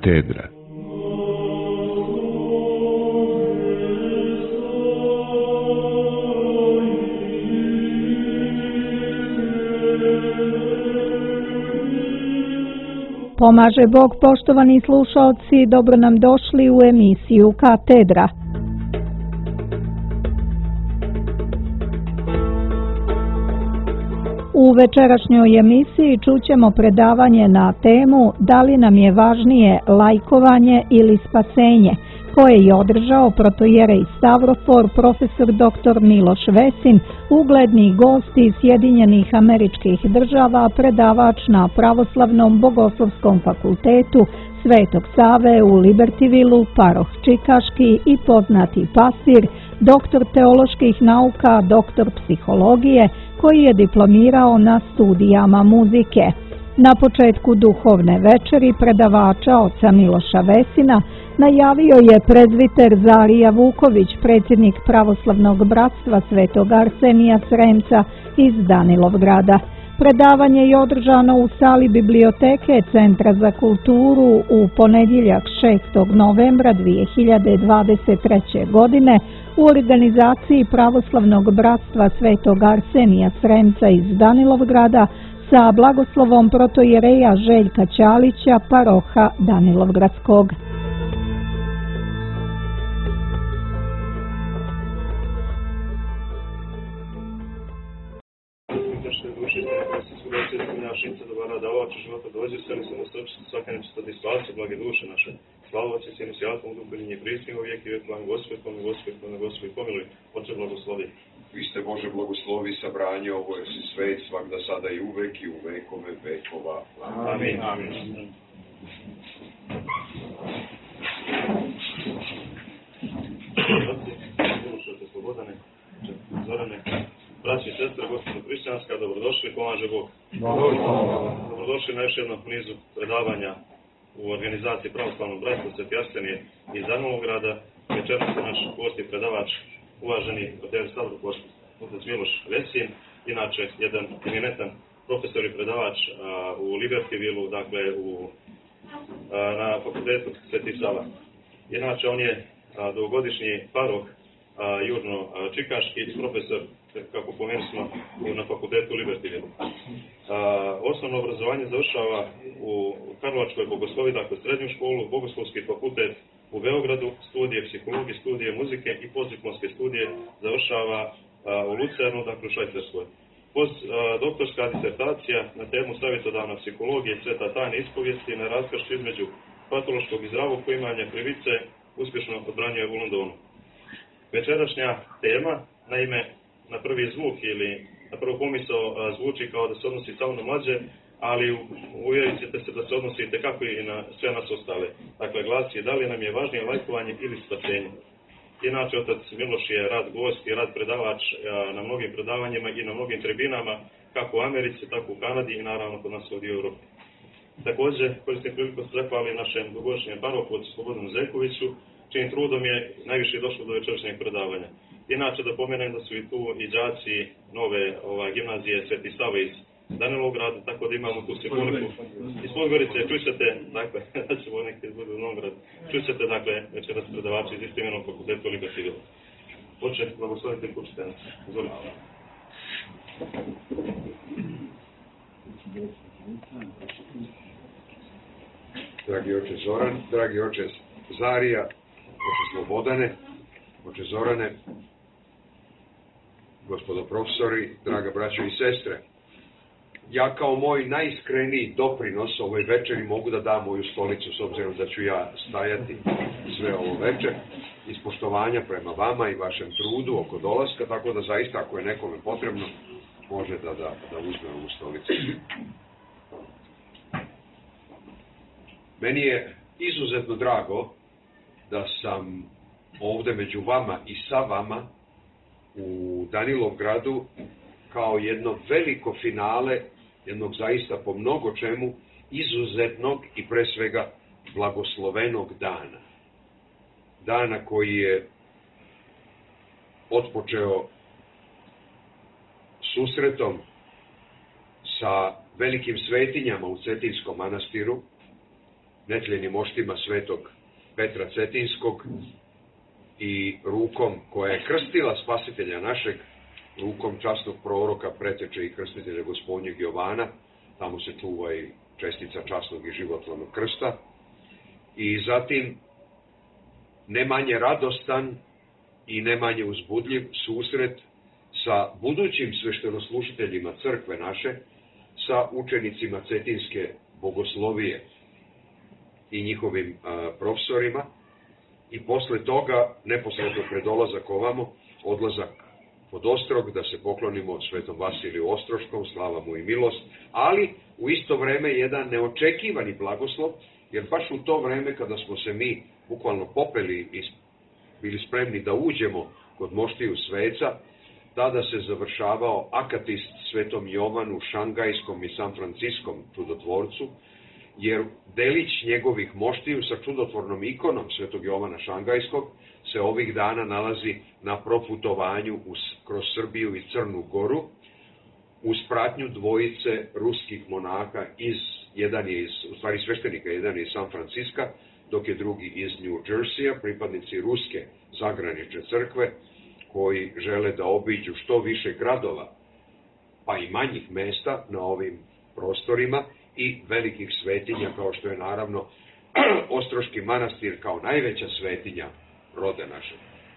Katedra. Pomaže Bog, poštovani slušalci, dobro nam došli u emisiju Katedra. U večerašnjoj emisiji čućemo predavanje na temu Da li nam je važnije lajkovanje ili spasenje, koje je održao protojerej Stavrofor, profesor dr. Miloš Vesin, ugledni gost iz Sjedinjenih Američkih Država, predavač na Pravoslavnom bogoslovskom fakultetu Svetog Save u Libertyvillu, paroh Čikaški i poznati pastir, doktor teoloških nauka, doktor psihologije, koji je diplomirao na studijama muzike. Na početku duhovne večeri predavača oca Miloša Vesina najavio je prezbiter Zarija Vuković, predsjednik Pravoslavnog bratstva Svetog Arsenija Sremca iz Danilovgrada. Predavanje je održano u sali biblioteke Centra za kulturu u ponedjeljak 6. novembra 2023. godine u organizaciji Pravoslavnog bratstva Svetog Arsenija Sremca iz Danilovgrada sa blagoslovom protojereja Željka Ćalića, paroha Danilovgradskog. Dobara da oči života dođe, seli se na srpski, svaka nečistoti spalce, blage duše naše. Slava Otcu i Sinu i Svatom Duhu, i prisni u vijek i vijek, vam Gospod, pomiluj, Oče blagoslovi. Vi ste Bože blagoslovi sabranje, ovo je si svet, svakda sada i uvek i u vekove vekova. Amin. Slušajte Slobodane, Zorane, braći i sestre, gospodo hrišćanska, dobrodošli, pomaže Bog. Dobrodošli na još jednom nizu predavanja u organizaciji Pravoslavnog bratstva Sveti Arsenije iz Danilovgrada. Večeras je naš gost i predavač, uvaženi protojerej Stavrofor, otac Miloš Vesin, inače jedan eminentan profesor i predavač u Libertyvillu, dakle na fakultetu Sveti Sava. Inače on je dugogodišnji paroh južno-čikaški profesor, kako pomenuli smo, na fakultetu Libertyvillu. Osnovno obrazovanje završava u Karlovačkoj bogoslovi, dakle srednju školu, bogoslovski fakultet u Beogradu, studije psihologije, studije muzike i postdiplomske studije završava u Lucernu, dakle u Švajcarskoj. Doktorska disertacija na temu savjetodavna psihologije, sveta tajne ispovijesti na raskršću između patološkog i zdravog poimanja krivice uspješno odbranjuje u Londonu. Večerašnja tema, naime, na prvi zvuk ili na prvu pomisao zvuči kao da se odnosi samo na mlađe, ali uvjerit ćete se da se odnosi itekako i na sve nas ostale. Dakle, glasi da li nam je važnije lajkovanje ili spasenje. Inače, otac Miloš je rad gost i rad predavač na mnogim predavanjima i na mnogim tribinama, kako u Americi, tako u Kanadi i naravno kod nas ovdje u Europi. Također, koristim priliku se zahvalim našem dugogodišnjem parohu, ocu Slobodanu Zekoviću, čijim trudom je najviše došlo do večerašnjeg predavanja. Inače, da pomenem da su i tu i đaci nove gimnazije Sveti Sava iz Danilovgrada, tako da imamo tu simfoniku iz Podgorice. Čućete, dakle, da ćemo neki izbudu u Novograd, čućete, dakle, večeras predavači iz istoimenog fakultetu Libertyvillu. Oče, blagoslovite i učite nas. Izvolite. Dragi oče Zoran, dragi oče Zarija, oče Slobodane, oče Zorane, gospodo profesori, draga braćo i sestre. Ja kao moj najiskreniji doprinos ovoj večeri mogu da dam moju stolicu, s obzirom da ću ja stajati sve ovo večer, iz poštovanja prema vama i vašem trudu oko dolaska, tako da zaista ako je nekome potrebno, može da uzme ovu stolicu. Meni je izuzetno drago da sam ovdje među vama i sa vama u Danilovgradu kao jedno veliko finale jednog zaista po mnogo čemu izuzetnog i pre svega blagoslovenog dana. Dana koji je otpočeo susretom sa velikim svetinjama u Cetinskom manastiru, netljenim moštima svetog Petra Cetinskog i rukom koja je krstila spasitelja našeg, rukom časnog proroka, preteče i krstitelja gospodnjeg Jovana, tamo se čuva i čestica časnog i životvornog krsta, i zatim ne manje radostan i ne manje uzbudljiv susret sa budućim sveštenoslušiteljima crkve naše, sa učenicima Cetinske bogoslovije i njihovim profesorima, i posle toga, neposredno pred dolazak ovamo, odlazak pod Ostrog, da se poklonimo svetom Vasiliju Ostroškom, slava mu i milost, ali u isto vreme jedan neočekivani blagoslov, jer baš u to vreme kada smo se mi bukvalno popeli i bili spremni da uđemo kod moštiju sveca, tada se završavao akatist svetom Jovanu, Šangajskom i San Franciskom čudotvorcu, jer delić njegovih moštiju sa čudotvornom ikonom svetog Jovana Šangajskog se ovih dana nalazi na proputovanju kroz Srbiju i Crnu Goru, uz pratnju dvojice ruskih monaka, jedan je sveštenika, jedan je iz San Franciska, dok je drugi iz New Jerseya, pripadnici ruske zagranične crkve, koji žele da obiđu što više gradova, pa i manjih mesta na ovim prostorima, i velikih svetinja, kao što je naravno Ostroški manastir kao najveća svetinja roda našeg.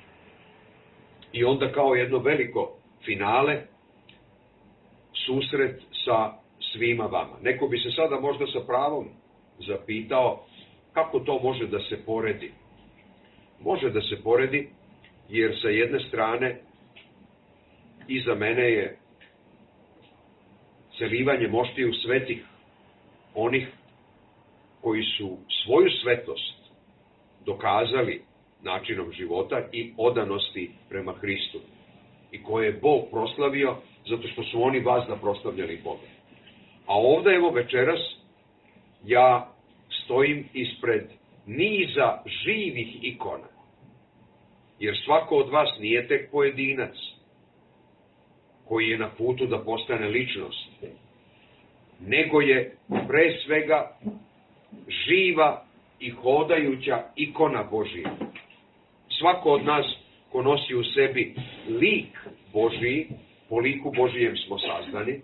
I onda kao jedno veliko finale, susret sa svima vama. Neko bi se sada možda sa pravom zapitao kako to može da se poredi. Može da se poredi, jer sa jedne strane iza mene je celivanje moštiju svetih, onih koji su svoju svetost dokazali načinom života i odanosti prema Hristu, i koje je Bog proslavio zato što su oni vazda proslavljali Boga. A ovdje, evo večeras, ja stojim ispred niza živih ikona, jer svako od vas nije tek pojedinac koji je na putu da postane ličnost, nego je pre svega živa i hodajuća ikona Božija. Svako od nas ko nosi u sebi lik Božiji, po liku Božijem smo sazdani,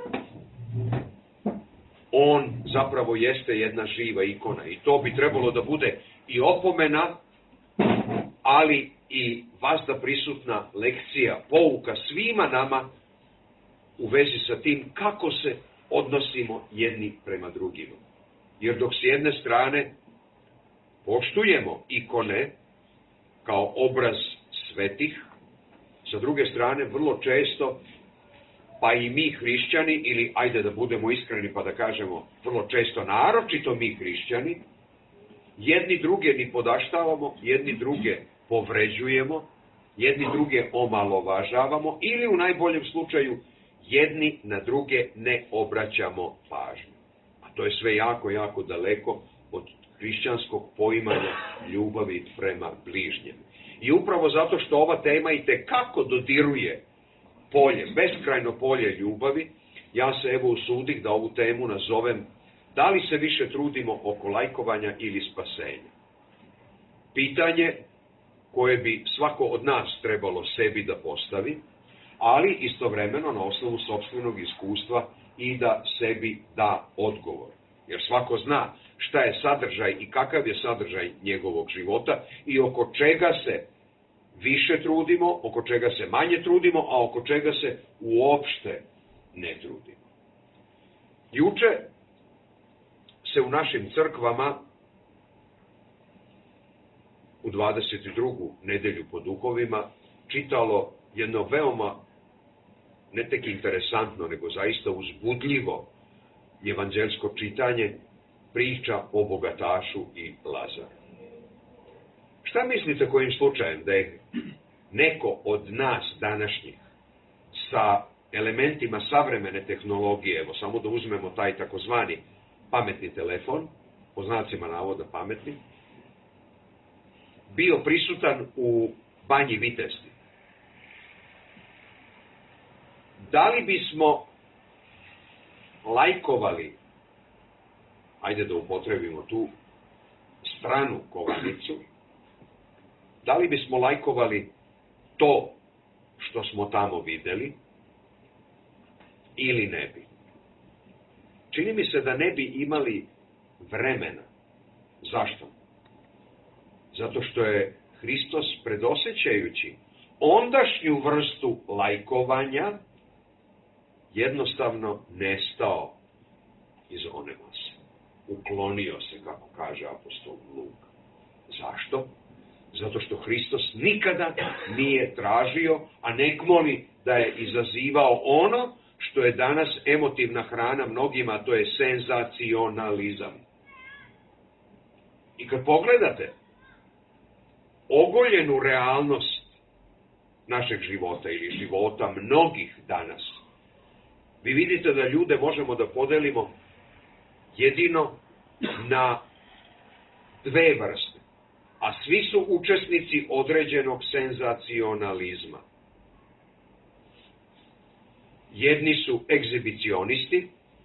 on zapravo jeste jedna živa ikona, i to bi trebalo da bude i opomena, ali i vazda prisutna lekcija, pouka svima nama u vezi sa tim kako se odnosimo jedni prema drugima. Jer dok s jedne strane poštujemo ikone kao obraz svetih, sa druge strane vrlo često, pa i mi hrišćani, ili ajde da budemo iskreni pa da kažemo vrlo često naročito mi hrišćani, jedni druge ni podaštavamo, jedni druge povređujemo, jedni druge omalovažavamo, ili u najboljem slučaju jedni na druge ne obraćamo pažnju. A to je sve jako, jako daleko od hrišćanskog poimanja ljubavi prema bližnjem. I upravo zato što ova tema i tekako dodiruje polje, beskrajno polje ljubavi, ja se evo usudih da ovu temu nazovem da li se više trudimo oko lajkovanja ili spasenja. Pitanje koje bi svako od nas trebalo sebi da postavi, ali istovremeno na osnovu sopstvenog iskustva i da sebi da odgovor. Jer svako zna šta je sadržaj i kakav je sadržaj njegovog života i oko čega se više trudimo, oko čega se manje trudimo, a oko čega se uopšte ne trudimo. Juče se u našim crkvama u 22. nedelju po duhovima čitalo jedno veoma, ne tek interesantno, nego zaista uzbudljivo evanđelsko čitanje, priča o bogatašu i Lazaru. Šta mislite kojim slučajem da je neko od nas današnjih sa elementima savremene tehnologije, evo samo da uzmemo taj takozvani pametni telefon, po znacima navoda pametni, bio prisutan u Banji Vitesti? Da li bismo lajkovali, ajde da upotrebimo tu stranu kovanicu, da li bismo lajkovali to što smo tamo videli ili ne bi? Čini mi se da ne bi imali vremena. Zašto? Zato što je Hristos, predosećajući ondašnju vrstu lajkovanja, jednostavno nestao iz one mase. Uklonio se, kako kaže apostol Luka. Zašto? Zato što Hristos nikada nije tražio, a nekmoli da je izazivao ono što je danas emotivna hrana mnogima, to je senzacionalizam. I kad pogledate ogoljenu realnost našeg života ili života mnogih danas, vi vidite da ljude možemo da podelimo jedino na dve vrste, a svi su učesnici određenog senzacionalizma. Jedni su egzibicionisti,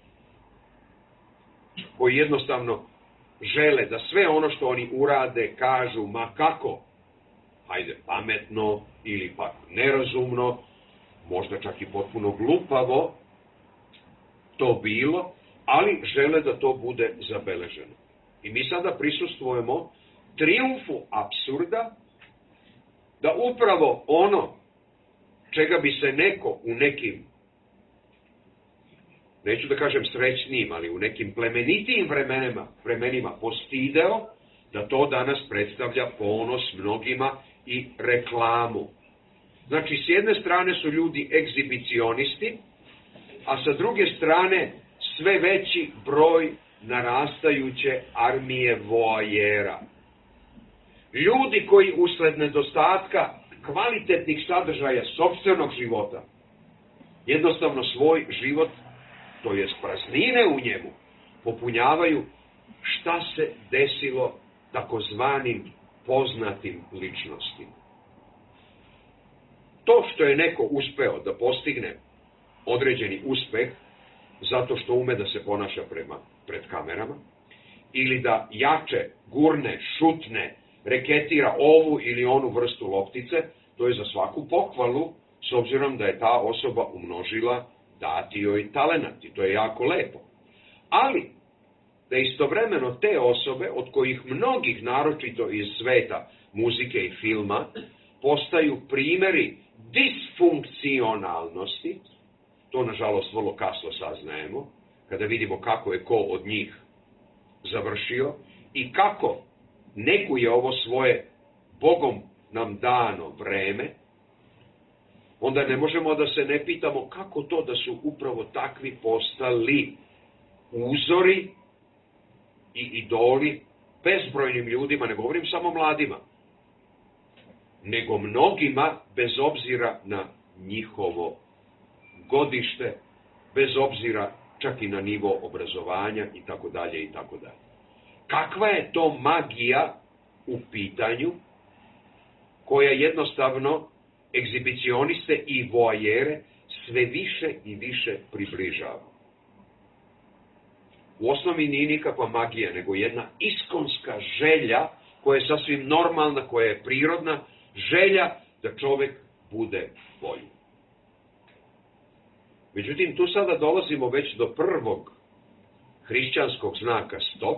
koji jednostavno žele da sve ono što oni urade, kažu, ma kako, hajde, pametno ili pak nerazumno, možda čak i potpuno glupavo to bilo, ali žele da to bude zabeleženo. I mi sada prisustvujemo trijumfu apsurda, da upravo ono čega bi se neko u nekim, neću da kažem srećnijim, ali u nekim plemenitijim vremenima postideo, da to danas predstavlja ponos mnogima i reklamu. Znači, s jedne strane su ljudi egzibicionisti, a sa druge strane sve veći broj narastajuće armije voajera. Ljudi koji usled nedostatka kvalitetnih sadržaja sopstvenog života jednostavno svoj život, to jest praznine u njemu, popunjavaju šta se desilo takozvanim poznatim ličnostima. To što je neko uspeo da postigne određeni uspeh zato što ume da se ponaša pred kamerama, ili da jače, gurne, šutne, reketira ovu ili onu vrstu loptice, to je za svaku pohvalu, s obzirom da je ta osoba umnožila dati joj talenat, i to je jako lepo. Ali, da istovremeno te osobe, od kojih mnogih, naročito iz sveta muzike i filma, postaju primjeri disfunkcionalnosti, to nažalost vrlo kasno saznajemo, kada vidimo kako je ko od njih završio i kako nekuje ovo svoje Bogom nam dano vreme, onda ne možemo da se ne pitamo kako to da su upravo takvi postali uzori i idoli bezbrojnim ljudima, ne govorim samo mladima, nego mnogima bez obzira na njihovo godište, bez obzira čak i na nivo obrazovanja i tako dalje i tako dalje. Kakva je to magija u pitanju koja jednostavno egzibicioniste i voajere sve više i više približava? U osnovi nije nikakva magija, nego jedna iskonska želja koja je sasvim normalna, koja je prirodna, želja da čovjek bude bolji. Međutim, tu sada dolazimo već do prvog hrišćanskog znaka stop,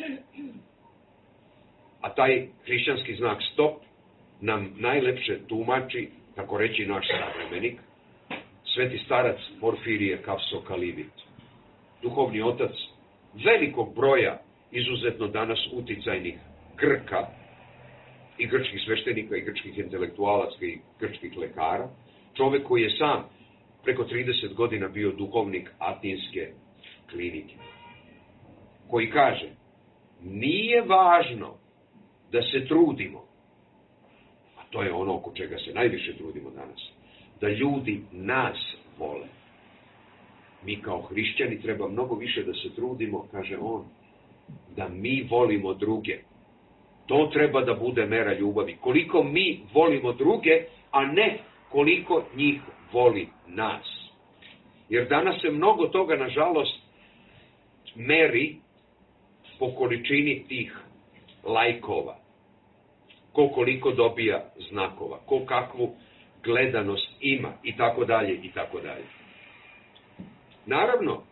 a taj hrišćanski znak stop nam najlepše tumači, tako reći naš savremenik, sveti starac Porfirije Kavsokalivit, duhovni otac velikog broja izuzetno danas uticajnih Grka i grčkih sveštenika i grčkih intelektualaca i grčkih lekara, čovjek koji je sam preko 30 godina bio duhovnik Atinske klinike, koji kaže: nije važno da se trudimo, a to je ono oko čega se najviše trudimo danas, da ljudi nas vole. Mi kao hrišćani treba mnogo više da se trudimo, kaže on, da mi volimo druge. To treba da bude mera ljubavi. Koliko mi volimo druge, a ne koliko njih voli nas. Jer danas se mnogo toga, nažalost, meri po količini tih lajkova, ko koliko dobija znakova, ko kakvu gledanost ima i tako dalje i tako dalje. Naravno,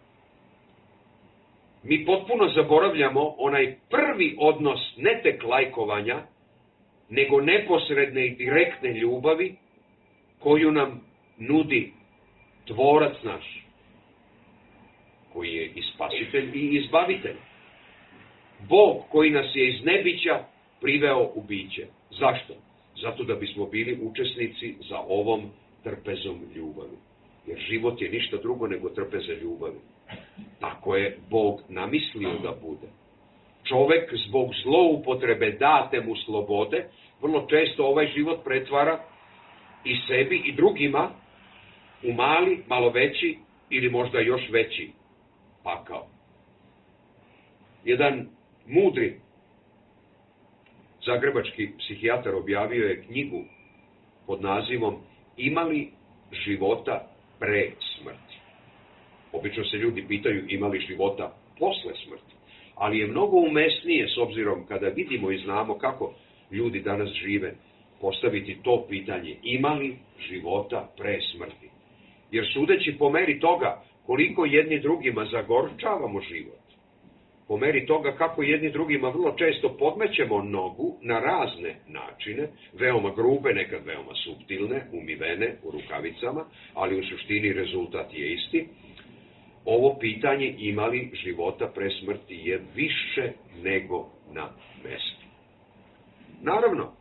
mi potpuno zaboravljamo onaj prvi odnos ne tek lajkovanja, nego neposredne i direktne ljubavi koju nam nudi Tvorac naš, koji je i spasitelj i izbavitelj. Bog koji nas je iz nebića priveo u biće. Zašto? Zato da bismo bili učesnici za ovom trpezom ljubavi. Jer život je ništa drugo nego trpeza ljubavi. Tako je Bog namislio da bude. Čovek zbog zloupotrebe date mu slobode, vrlo često ovaj život pretvara i sebi i drugima u mali, malo veći ili možda još veći pakao. Jedan mudri zagrebački psihijatar objavio je knjigu pod nazivom Ima li života pre smrti? Obično se ljudi pitaju ima li života posle smrti, ali je mnogo umesnije s obzirom kada vidimo i znamo kako ljudi danas žive, postaviti to pitanje ima li života pre smrti. Jer sudeći po meri toga koliko jedni drugima zagorčavamo život, po meri toga kako jedni drugima vrlo često podmećemo nogu na razne načine, veoma grube, nekad veoma suptilne, umivene u rukavicama, ali u suštini rezultat je isti, ovo pitanje ima li života pre smrti je više nego na mestu. Naravno,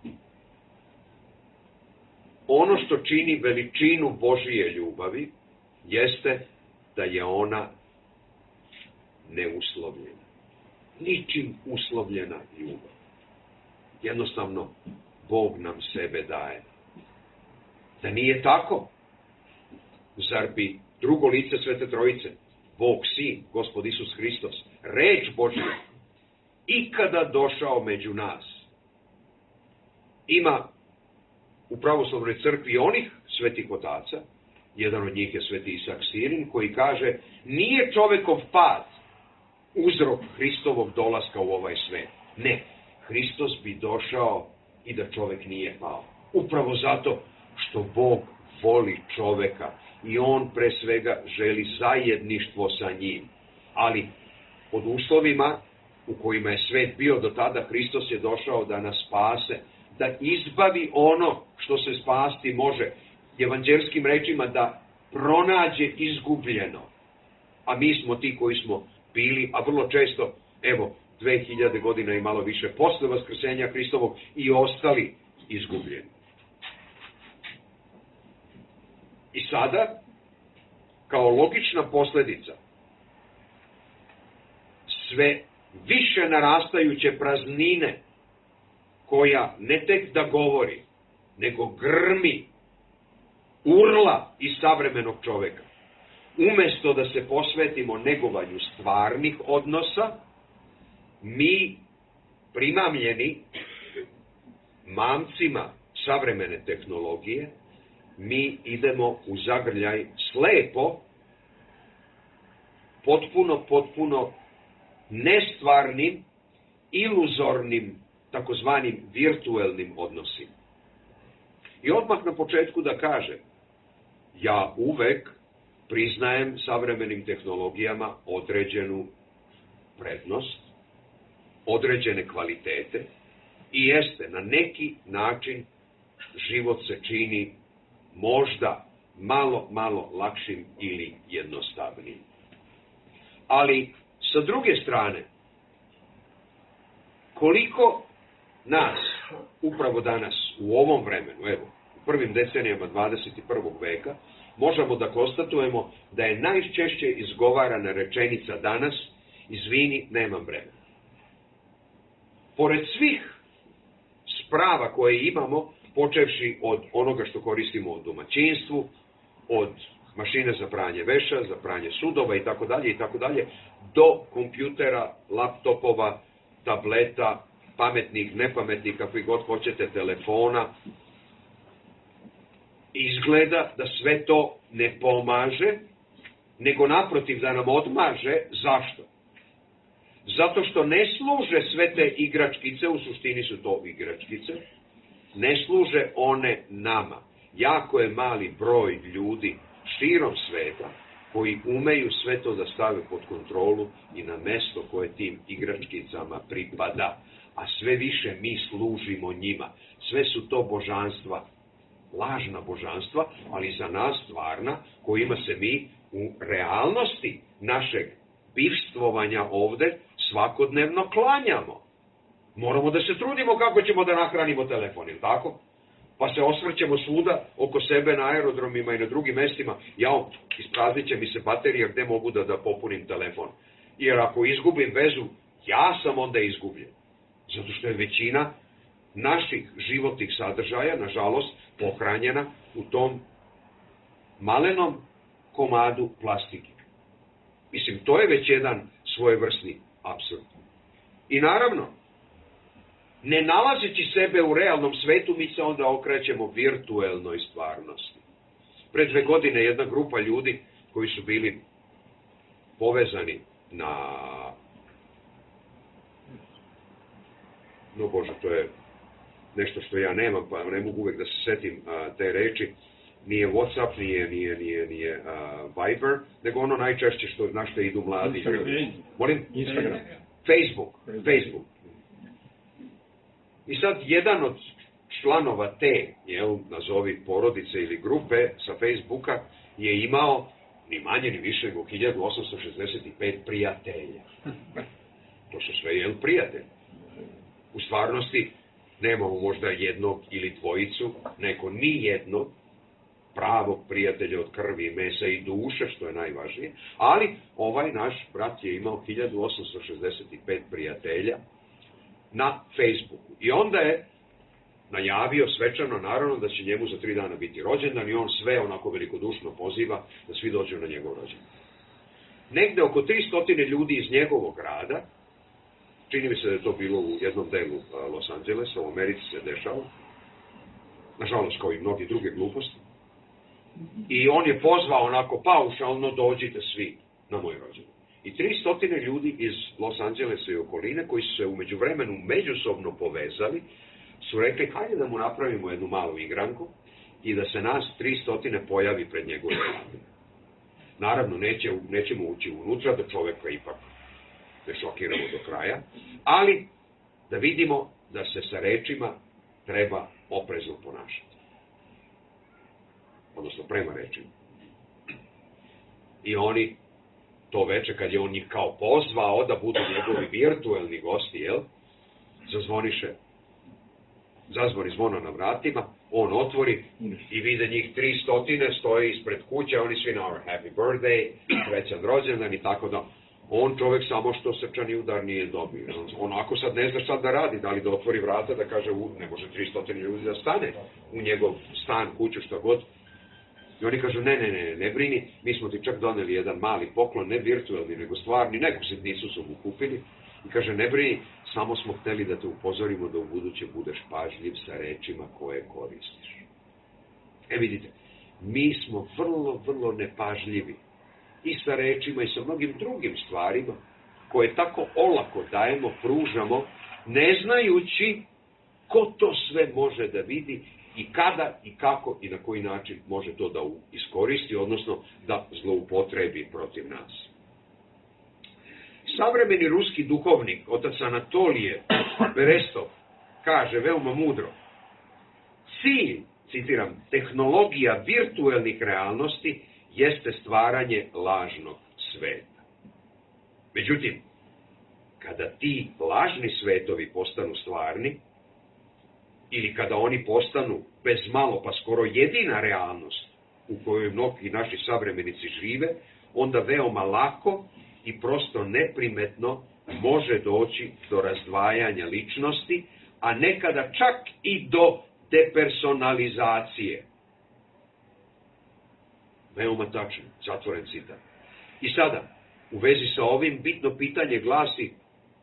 ono što čini veličinu Božije ljubavi jeste da je ona neuslovljena. Ničim uslovljena ljubav. Jednostavno, Bog nam sebe daje. Da nije tako, zar bi drugo lice Svete Trojice, Bog Sin, Gospod Isus Hristos, reč Božja, ikada došao među nas? Ima u pravoslavnoj crkvi onih svetih otaca, jedan od njih je sveti Isak Sirin, koji kaže nije čovekov pad uzrok Hristovog dolaska u ovaj svet. Ne, Hristos bi došao i da čovek nije pao. Upravo zato što Bog voli čoveka i on pre svega želi zajedništvo sa njim. Ali pod uslovima u kojima je svet bio do tada, Hristos je došao da nas spase, da izbavi ono što se spasti može, evanđelskim rečima da pronađe izgubljeno. A mi smo ti koji smo bili, a vrlo često, evo, 2000 godina i malo više posle vaskrsenja Hristovog i ostali izgubljeni. I sada, kao logična posledica, sve više narastajuće praznine koja ne tek da govori, nego grmi, urla iz savremenog čoveka. Umesto da se posvetimo negovanju stvarnih odnosa, mi primamljeni mamcima savremene tehnologije, mi idemo u zagrljaj slepo, potpuno nestvarnim, iluzornim, takozvanim virtuelnim odnosima. I odmah na početku da kažem, ja uvek priznajem savremenim tehnologijama određenu prednost, određene kvalitete i jeste, na neki način život se čini možda malo lakšim ili jednostavnijim. Ali, sa druge strane, koliko nas, upravo danas, u ovom vremenu, evo, u prvim decenijama 21. veka, možemo da konstatujemo da je najčešće izgovarana rečenica danas, izvini, nemam vremena. Pored svih sprava koje imamo, počevši od onoga što koristimo u domaćinstvu, od mašine za pranje veša, za pranje sudova itd., do kompjutera, laptopova, tableta, pametnih, nepametnih, kakvi god hoćete, telefona. Izgleda da sve to ne pomaže, nego naprotiv da nam odmaže. Zašto? Zato što ne služe sve te igračkice, u suštini su to igračkice, ne služe one nama. Jako je mali broj ljudi širom sveta koji umeju sve to da stave pod kontrolu i na mesto koje tim igračkicama pripada. A sve više mi služimo njima. Sve su to božanstva, lažna božanstva, ali za nas stvarna, kojima se mi u realnosti našeg bivstvovanja ovde svakodnevno klanjamo. Moramo da se trudimo kako ćemo da nahranimo telefon, ili tako? Pa se osvrćemo svuda oko sebe na aerodromima i na drugim mestima. Jao, ispraznit će mi se baterija, gde mogu da popunim telefon. Jer ako izgubim vezu, ja sam onda izgubljen. Zato što je većina naših životnih sadržaja, nažalost, pohranjena u tom malenom komadu plastike. Mislim, to je već jedan svojevrsni apsurd. I naravno, ne nalazeći sebe u realnom svetu, mi se onda okrećemo virtuelnoj stvarnosti. Pre 2 godine jedna grupa ljudi koji su bili povezani na... No Bože, to je nešto što ja nemam, pa ne mogu uvek da se setim te reči. Nije Whatsapp, nije Viber, nego ono najčešće na što idu mladi ljudi. Molim? Instagram. Facebook. I sad jedan od članova te, nazovi porodice ili grupe sa Facebooka, je imao ni manje ni više nego 1865 prijatelja. To su sve prijatelji. U stvarnosti nemamo možda jednog ili dvojicu, neko ni jednog pravog prijatelja od krvi, mesa i duše, što je najvažnije, ali ovaj naš brat je imao 1865 prijatelja na Facebooku. I onda je najavio svečano, naravno, da će njemu za 3 dana biti rođendan i on sve onako velikodušno poziva da svi dođu na njegov rođendan. Negde oko 300 ljudi iz njegovog grada, čini mi se da je to bilo u jednom delu Los Angelesa, u Americi se dešava, nažalost kao i mnogi druge gluposti, i on je pozvao onako paušalno, dođite svi na moj rođendan. I 300 ljudi iz Los Angelesa i okoline, koji su se u međuvremenu međusobno povezali, su rekli, hajde da mu napravimo jednu malu igranku i da se nas 300 pojavi pred njegovim radom. Naravno, nećemo ući unutra, da čoveka ipak ne šokiramo do kraja, ali da vidimo da se sa rečima treba oprezno ponašati. Odnosno prema rečima. I oni to veče, kad je on njih kao pozvao da budu njegovi virtuelni gosti, zazvoni zvono na vratima, on otvori i vide njih 300 stoje ispred kuće, oni svi na happy birthday, srećan rođendan i tako da. On čovek samo što srčani udar nije dobio. On ako sad ne zna šta da radi, da li da otvori vrata, da kaže ne može 300 ljudi da stane u njegov stan, kuću, šta god. I oni kažu, ne brini, mi smo ti čak doneli jedan mali poklon, ne virtualni, nego stvarni, neku sitnicu su mu kupili. I kaže, ne brini, samo smo hteli da te upozorimo da u buduće budeš pažljiv sa rečima koje koristiš. Vidite, mi smo vrlo nepažljivi i sa rečima i sa mnogim drugim stvarima koje tako olako dajemo, pružamo, ne znajući ko to sve može da vidi i kada i kako i na koji način može to da iskoristi, odnosno da zloupotrebi protiv nas. Savremeni ruski duhovnik, otac Anatolije Berestov, kaže veoma mudro, cilj, citiram, tehnologija virtuelnih realnosti jeste stvaranje lažnog sveta. Međutim, kada ti lažni svetovi postanu stvarni, ili kada oni postanu bez malo pa skoro jedina realnost u kojoj mnogi naši savremenici žive, onda veoma lako i prosto neprimetno može doći do razdvajanja ličnosti, a nekada čak i do depersonalizacije. Veoma tačno, zatvoren citat. I sada, u vezi sa ovim, bitno pitanje glasi,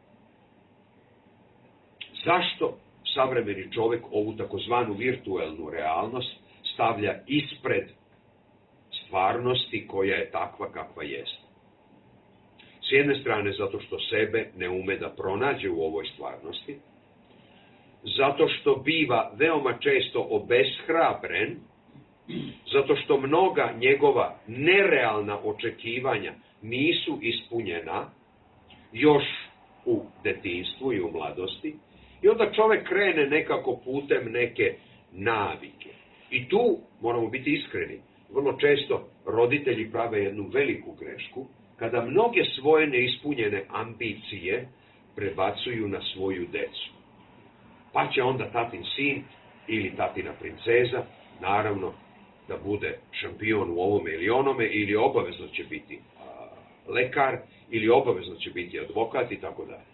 zašto savremeni čovek ovu takozvanu virtuelnu realnost stavlja ispred stvarnosti koja je takva kakva jeste? S jedne strane zato što sebe ne ume da pronađe u ovoj stvarnosti, zato što biva veoma često obeshrabren, zato što mnoga njegova nerealna očekivanja nisu ispunjena još u detinjstvu i u mladosti, i onda čovek krene nekako putem neke navike. I tu, moramo biti iskreni, vrlo često roditelji prave jednu veliku grešku, kada mnoge svoje neispunjene ambicije prebacuju na svoju decu. Pa će onda tatin sin ili tatina princeza, naravno, da bude šampion u ovome ili onome, ili obavezno će biti lekar, ili obavezno će biti advokat i tako dalje.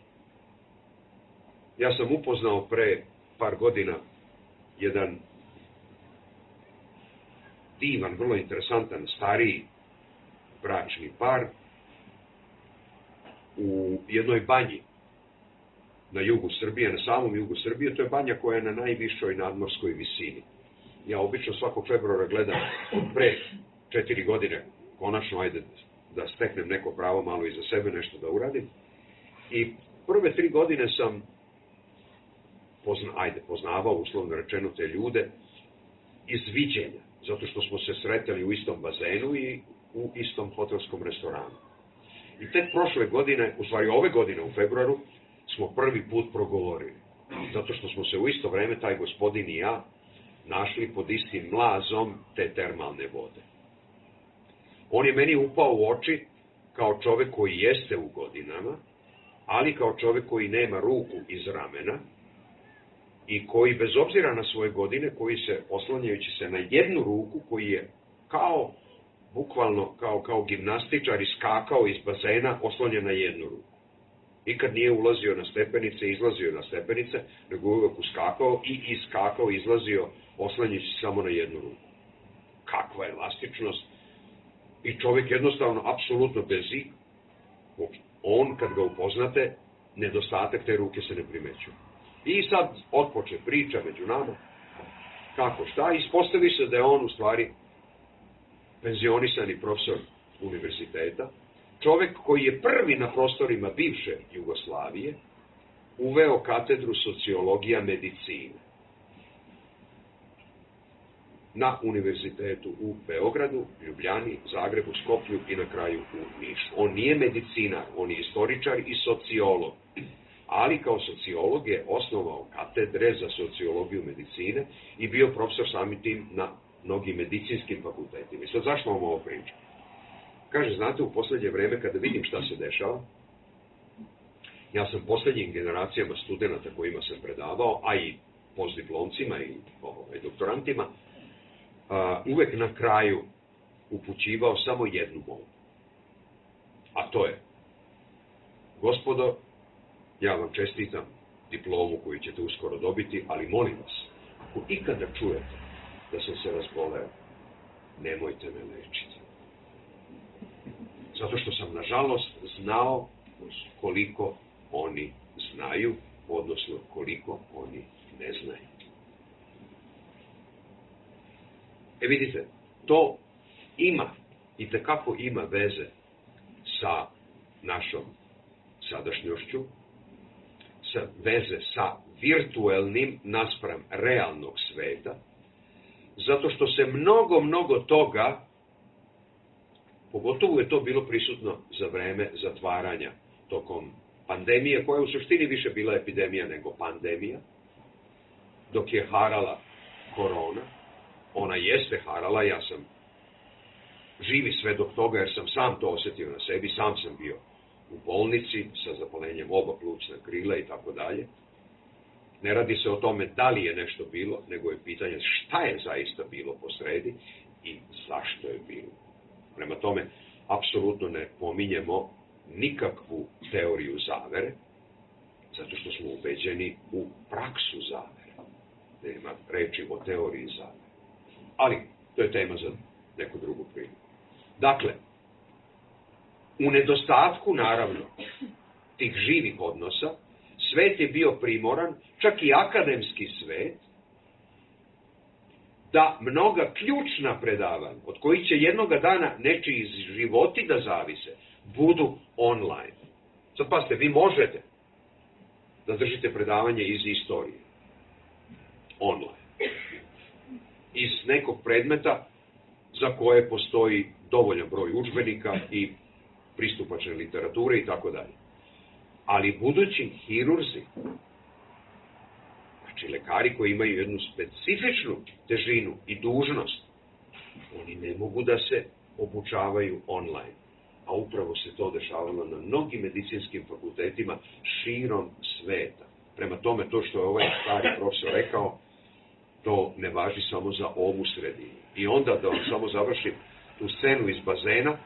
Ja sam upoznao pre par godina jedan divan, vrlo interesantan, stariji bračni par u jednoj banji na jugu Srbije, na samom jugu Srbije. To je banja koja je na najvišoj nadmorskoj visini. Ja obično svakog februara gledam pre 4 godine, konačno, ajde da steknem neko pravo malo i za sebe nešto da uradim. I prve 3 godine sam poznavao, uslovno rečeno, te ljude iz viđenja, zato što smo se sretali u istom bazenu i u istom hotelskom restoranu. I tek prošle godine, u stvari ove godine u februaru, smo prvi put progovorili, zato što smo se u isto vreme, taj gospodin i ja, našli pod istim mlazom te termalne vode. On je meni upao u oči kao čovek koji jeste u godinama, ali kao čovek koji nema ruku iz ramena i koji, bez obzira na svoje godine, koji se, oslanjajući se na jednu ruku, koji je bukvalno kao gimnastičar iskakao iz bazena, oslonjen na jednu ruku. Nikad nije ulazio na stepenice, izlazio na stepenice, nego uvek uskakao i iskakao, izlazio, oslanjajući samo na jednu ruku. Kakva elastičnost! I čovjek jednostavno, apsolutno bez igre. On, kad ga upoznate, nedostatak te ruke se ne primećuje. I sad otpoče priča među nama, kako šta, ispostavi se da je on u stvari penzionisani profesor univerziteta, čovjek koji je prvi na prostorima bivše Jugoslavije uveo katedru sociologija medicine na univerzitetu u Beogradu, Ljubljani, Zagrebu, Skoplju i na kraju u Nišu. On nije medicinar, on je istoričar i sociolog, ali kao sociolog je osnovao katedre za sociologiju medicine i bio profesor samim tim na mnogim medicinskim fakultetima. I sad zašto vam ovo pričam? Kaže, znate, u posljednje vreme kada vidim šta se dešava, ja sam posljednjim generacijama studenta kojima sam predavao, a i postdiplomcima i doktorantima, uvek na kraju upućivao samo jednu molbu. A to je, gospodo, ja vam čestitam diplomu koju ćete uskoro dobiti, ali molim vas, ako ikada čujete da sam se razboleo, nemojte me lečiti. Zato što sam, nažalost, znao koliko oni znaju, odnosno koliko oni ne znaju. Vidite, to ima, i tekako ima veze sa našom sadašnjošću, veze sa virtuelnim naspram realnog sveta, zato što se mnogo toga, pogotovo je to bilo prisutno za vreme zatvaranja tokom pandemije, koja je u suštini više bila epidemija nego pandemija, dok je harala korona. Ona jeste harala, ja sam živi svedok toga jer sam sam to osjetio na sebi, sam sam bio u bolnici sa zapalenjem oba plućna krila i tako dalje. Ne radi se o tome da li je nešto bilo, nego je pitanje šta je zaista bilo posredi i zašto je bilo. Prema tome, apsolutno ne pominjemo nikakvu teoriju zavere, zato što smo ubeđeni u praksu zavere. Nema reči o teoriji zavere. Ali, to je tema za neku drugu priliku. Dakle, u nedostatku, naravno, tih živih odnosa, svet je bio primoran, čak i akademski svet, da mnoga ključna predavanja, od kojih će jednoga dana nečiji životi da zavise, budu online. Sad pazite, vi možete da držite predavanje iz istorije online. Iz nekog predmeta za koje postoji dovoljan broj udžbenika i pristupačne literature i tako dalje. Ali budući hirurzi, znači lekari koji imaju jednu specifičnu težinu i dužnost, oni ne mogu da se obučavaju online. A upravo se to dešavalo na mnogim medicinskim fakultetima širom sveta. Prema tome, to što je ovaj stari profesor rekao, to ne važi samo za ovu sredinu. I onda da vam samo završim tu scenu iz bazena,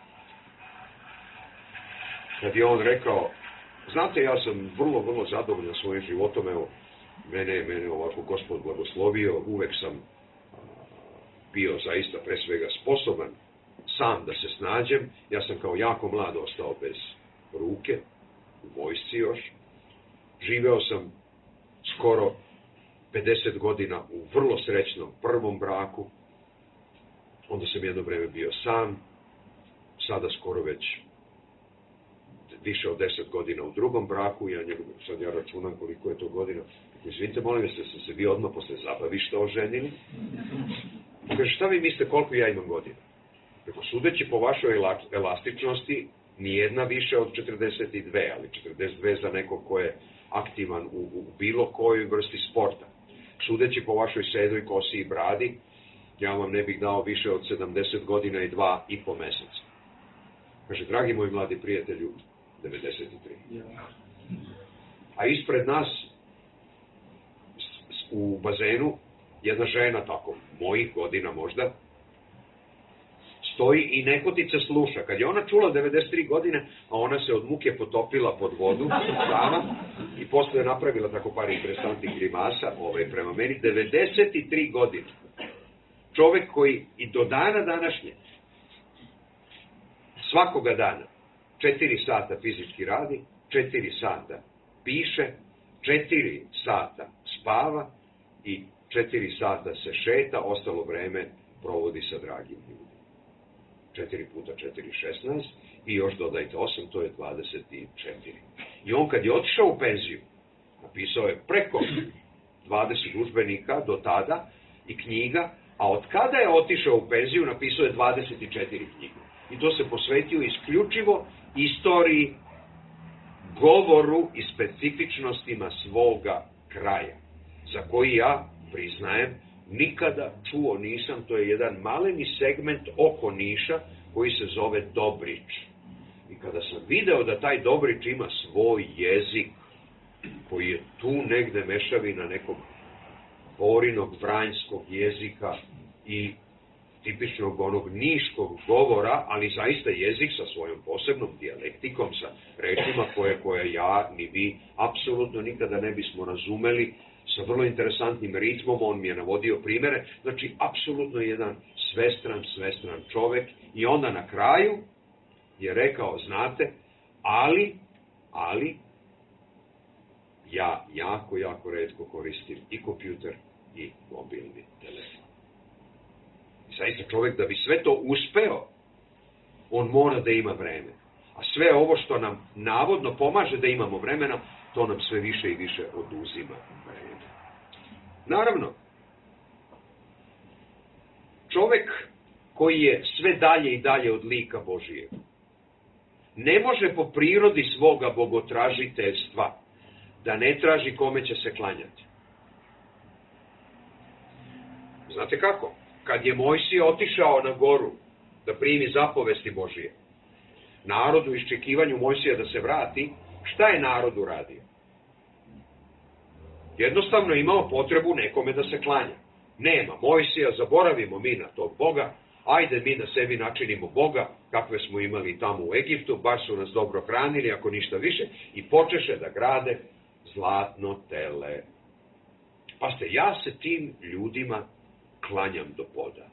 kad je on rekao, znate, ja sam vrlo, vrlo zadovoljan svojim životom, evo, mene ovako Gospod blagoslovio, uvek sam bio zaista pre svega sposoban sam da se snađem, ja sam kao jako mlad ostao bez ruke, u vojsci još, živeo sam skoro 50 godina u vrlo srećnom prvom braku, onda sam jedno vreme bio sam, sada skoro već više od 10 godina u drugom braku, sad ja računam koliko je to godina. Izvinite, molim vas, ste se vi odmah posle zabavišta oženili. Kaže, šta vi mislite koliko ja imam godina? Preko sudeći po vašoj elastičnosti, nijedna više od 42, ali 42 za nekog ko je aktivan u bilo kojoj vrsti sporta. Sudeći po vašoj sedoj kosi i bradi, ja vam ne bih dao više od 70 godina i 2,5 meseca. Kaže, dragi moji mladi prijatelju, 93. A ispred nas, u bazenu, jedna žena, tako, mojih godina možda, stoji i nehotice sluša. Kad je ona čula 93 godine, a ona se od muke potopila pod vodu sama i posle je napravila tako par interesantnih grimasa, prema meni, 93 godine. Čovek koji i do dana današnje, svakoga dana, 4 sata fizički radi, 4 sata piše, 4 sata spava i 4 sata se šeta, ostalo vreme provodi sa dragim ljudima. 4 puta 4, 16 i još dodajte 8, to je 24. I on kad je otišao u penziju, napisao je preko 20 udžbenika do tada i knjiga, a od kada je otišao u penziju, napisao je 24 knjige. I to se posvetio isključivo istoriji, govoru i specifičnostima svoga kraja, za koji ja, priznajem, nikada čuo nisam. To je jedan maleni segment oko Niša koji se zove Dobrić. I kada sam video da taj Dobrić ima svoj jezik, koji je tu negde mešavina nekog Borinog, vranjskog jezika i tipičnog onog niškog govora, ali zaista jezik sa svojom posebnom dijalektikom, sa rečima koje ja ni vi apsolutno nikada ne bismo razumeli, sa vrlo interesantnim ritmom, on mi je navodio primere, znači apsolutno jedan svestran čovek. I onda na kraju je rekao, znate, ali ja jako retko koristim i kompjuter i mobilni telefon. I zaista čovek da bi sve to uspeo, on mora da ima vreme. A sve ovo što nam navodno pomaže da imamo vremena, to nam sve više i više oduzima vreme. Naravno, čovek koji je sve dalje i dalje od lika Božijeg, ne može po prirodi svoga bogotražiteljstva da ne traži kome će se klanjati. Znate kako? Kad je Mojsije otišao na goru da primi zapovesti Božije, narodu iščekivanju Mojsija da se vrati, šta je narod uradio? Jednostavno imao potrebu nekome da se klanja. Nema Mojsija, zaboravimo mi na tog Boga, ajde mi na sebi načinimo Boga, kakve smo imali tamo u Egiptu, baš su nas dobro hranili, ako ništa više, i počeše da grade zlatno tele. Pazite, ja se tim ljudima klanjam do poda.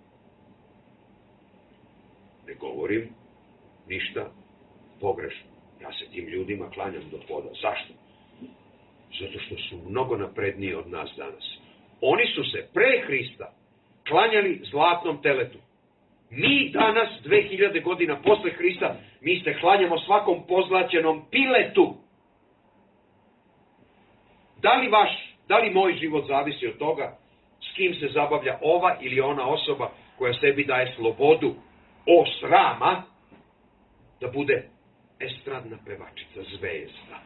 Ne govorim ništa pogrešno. Ja se tim ljudima klanjam do poda. Zašto? Zato što su mnogo napredniji od nas danas. Oni su se pre Hrista klanjali zlatnom teletu. Mi danas, 2000 godina posle Hrista, mi se klanjamo svakom pozlaćenom piletu. Da li moj život zavisi od toga s kim se zabavlja ova ili ona osoba koja sebi daje slobodu o srama da bude estradna pevačica, zvezda.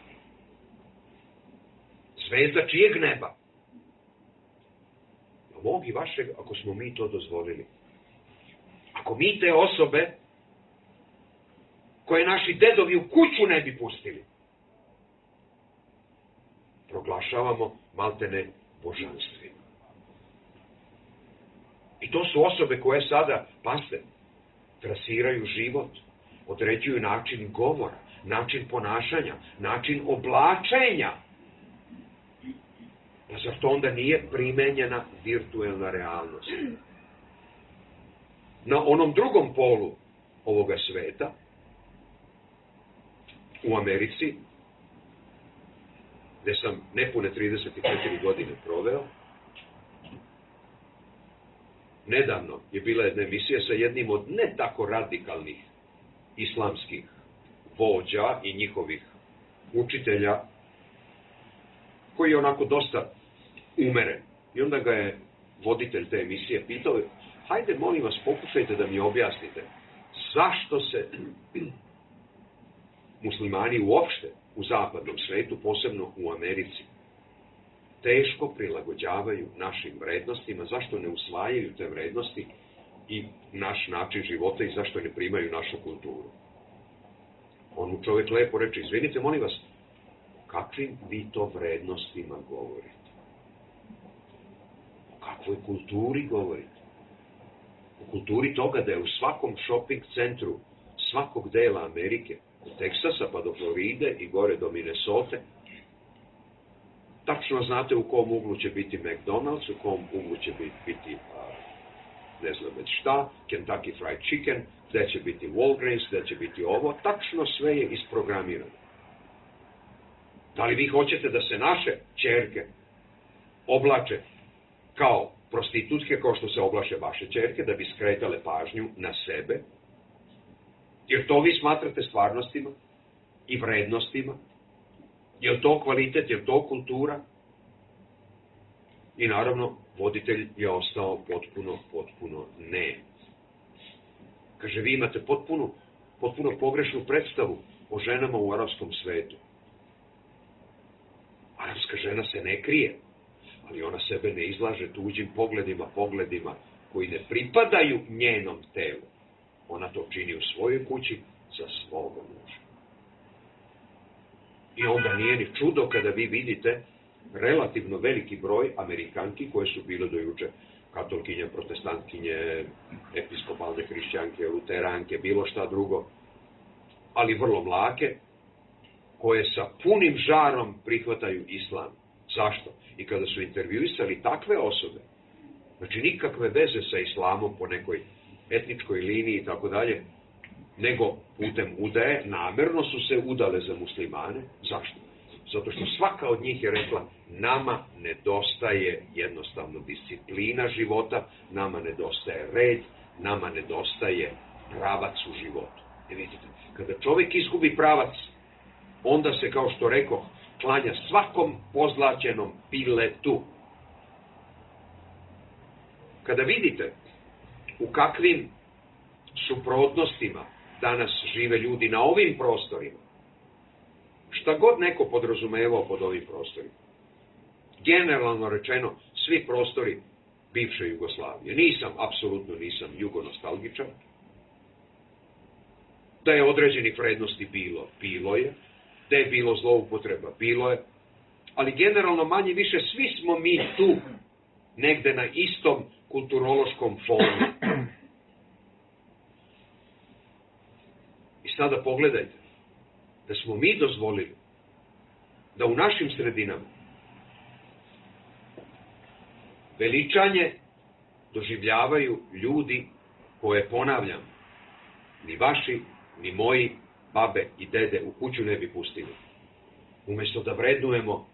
Zvezda čijeg neba? Mog i vašeg, ako smo mi to dozvolili. Ako mi te osobe koje naši dedovi u kuću ne bi pustili, proglašavamo maltene božanstvima. I to su osobe koje sada, pazite, trasiraju život, određuju način govora, način ponašanja, način oblačenja. Pa zar to onda nije primenjena virtuelna realnost? Na onom drugom polu ovoga sveta, u Americi, gde sam nepune 34 godine proveo, nedavno je bila jedna emisija sa jednim od ne tako radikalnih islamskih vođa i njihovih učitelja, koji je onako dosta umeren. I onda ga je voditelj te emisije pitao, hajde molim vas pokušajte da mi objasnite zašto se muslimani uopšte u zapadnom svetu, posebno u Americi, teško prilagođavaju našim vrednostima, zašto ne usvajaju te vrednosti i naš način života i zašto ne primaju našu kulturu. On mu čovjek lepo reče, izvinite molim vas, o kakvim vi to vrednostima govorite? O kakvoj kulturi govorite? O kulturi toga da je u svakom shopping centru svakog dela Amerike, od Teksasa pa do Floride i gore do Minnesota, tačno znate u kom uglu će biti McDonald's, u kom uglu će biti ne znam već šta, Kentucky Fried Chicken, gde će biti Walgreens, gde će biti ovo, tačno sve je isprogramirano. Da li vi hoćete da se naše ćerke oblače kao prostitutke, kao što se oblače vaše ćerke, da bi skretale pažnju na sebe? Jer to vi smatrate stvarnostima i vrednostima? Je li to kvalitet, je li to kultura? I naravno, voditelj je ostao potpuno ne. Kaže, vi imate potpuno pogrešnu predstavu o ženama u arapskom svetu. Arapska žena se ne krije, ali ona sebe ne izlaže tuđim pogledima koji ne pripadaju njenom telu. Ona to čini u svojoj kući za svoga muža. I onda nije ni čudo kada vi vidite relativno veliki broj Amerikanki koje su bile do juče katolkinje, protestantkinje, episkopalne hrišćanke, luteranke, bilo šta drugo, ali vrlo mlake, koje sa punim žarom prihvataju islam. Zašto? I kada su intervjuisali takve osobe, znači nikakve veze sa islamom po nekoj etničkoj liniji i tako dalje, nego putem udaje, namerno su se udale za muslimane. Zašto? Zato što svaka od njih je rekla, nama nedostaje jednostavno disciplina života, nama nedostaje red, nama nedostaje pravac u životu. I vidite, kada čovjek izgubi pravac, onda se, kao što rekao, klanja svakom pozlaćenom piletu. Kada vidite u kakvim suprotnostima danas žive ljudi na ovim prostorima, šta god neko podrazumevao pod ovim prostorima, generalno rečeno, svi prostori bivše Jugoslavije. Apsolutno nisam jugonostalgičan. Da je određenih vrednosti bilo je. Da je bilo zloupotreba, bilo je. Ali generalno manje više svi smo mi tu, negde na istom kulturološkom fonu. I sada pogledajte, da smo mi dozvolili da u našim sredinama veličanje doživljavaju ljudi koje, ponavljam, ni vaši, ni moji babe i dede u kuću ne bi pustili. Umjesto da vrednujemo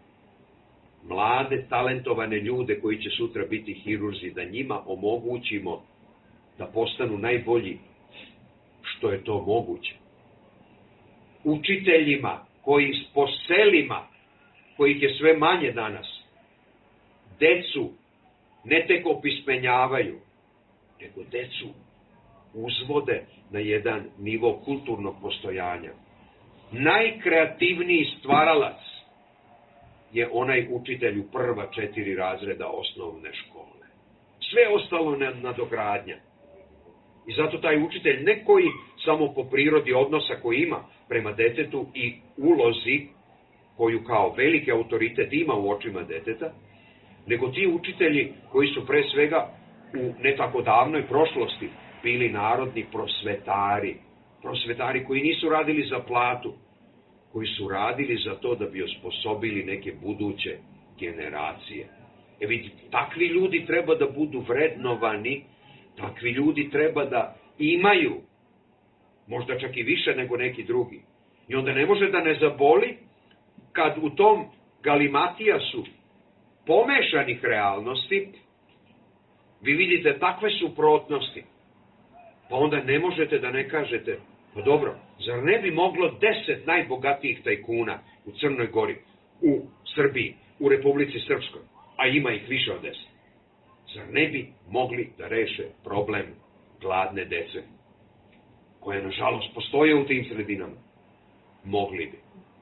mlade, talentovane ljude koji će sutra biti hirurzi, da njima omogućimo da postanu najbolji što je to moguće. Učiteljima koji po selima, kojih je sve manje danas, decu ne tek opismenjavaju, nego decu uzvode na jedan nivo kulturnog postojanja. Najkreativniji stvaralac je onaj učitelj u prva 4 razreda osnovne škole. Sve ostalo nadogradnja. I zato taj učitelj ne koji samo po prirodi odnosa koji ima prema detetu i ulozi koju kao veliki autoritet ima u očima deteta, nego ti učitelji koji su pre svega u ne tako davnoj prošlosti bili narodni prosvetari. Prosvetari koji nisu radili za platu, koji su radili za to da bi osposobili neke buduće generacije. Vidite, takvi ljudi treba da budu vrednovani, takvi ljudi treba da imaju, možda čak i više nego neki drugi. I onda ne može da ne zaboli kad u tom galimatijasu pomešanih realnosti vi vidite takve suprotnosti. Pa onda ne možete da ne kažete, pa dobro, zar ne bi moglo 10 najbogatijih tajkuna u Crnoj Gori, u Srbiji, u Republici Srpskoj, a ima ih više od 10, zar ne bi mogli da reše problem gladne dece, koje nažalost postoje u tim sredinama? Mogli bi.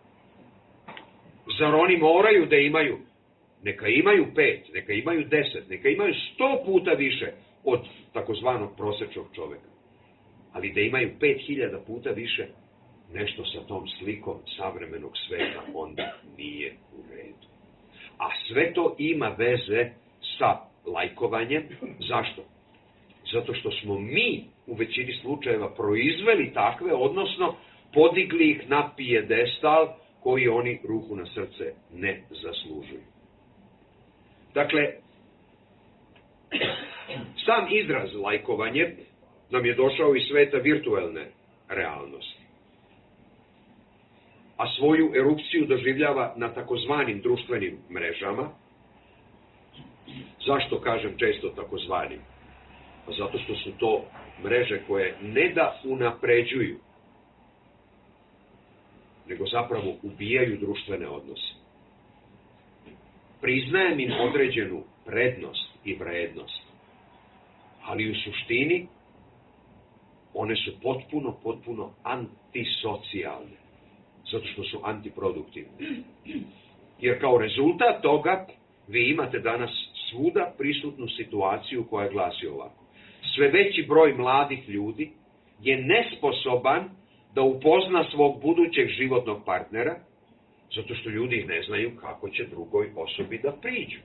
Zar oni moraju da imaju, neka imaju 5, neka imaju 10, neka imaju 100 puta više od takozvanog prosečnog čoveka, ali da imaju 5000 puta više, nešto sa tom slikom savremenog sveta onda nije u redu. A sve to ima veze sa lajkovanjem. Zašto? Zato što smo mi u većini slučajeva proizveli takve, odnosno podigli ih na pijedestal koji oni, ruku na srce, ne zaslužuju. Dakle, sam izraz lajkovanje nam je došao iz sveta virtuelne realnosti, a svoju erupciju doživljava na takozvanim društvenim mrežama. Zašto kažem često takozvanim? Pa zato što su to mreže koje ne da unapređuju, nego zapravo ubijaju društvene odnose. Priznajem im određenu prednost i vrednost, ali u suštini one su potpuno antisocijalne, zato što su antiproduktivne. Jer kao rezultat toga vi imate danas svuda prisutnu situaciju koja glasi ovako. Sve veći broj mladih ljudi je nesposoban da upozna svog budućeg životnog partnera, zato što ljudi ne znaju kako će drugoj osobi da priđu.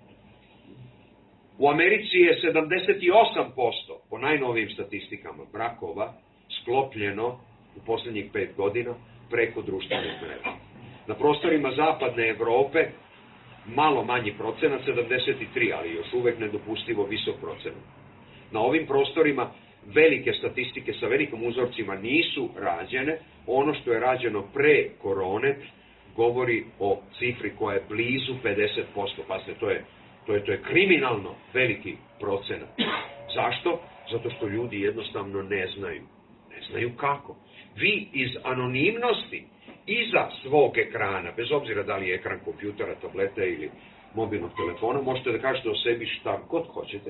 U Americi je 78% po najnovijim statistikama brakova sklopljeno u posljednjih 5 godina preko društvenih mreža. Na prostorima zapadne Evrope malo manji procenat, 73, ali još uvek nedopustivo visok procenat. Na ovim prostorima velike statistike sa velikim uzorcima nisu rađene. Ono što je rađeno pre korone govori o cifri koja je blizu 50%. Pazite, to je kriminalno veliki procenat. Zašto? Zato što ljudi jednostavno ne znaju. Ne znaju kako. Vi iz anonimnosti iza svog ekrana, bez obzira da li je ekran kompjutera, tablete ili mobilnog telefona, možete da kažete o sebi šta god hoćete.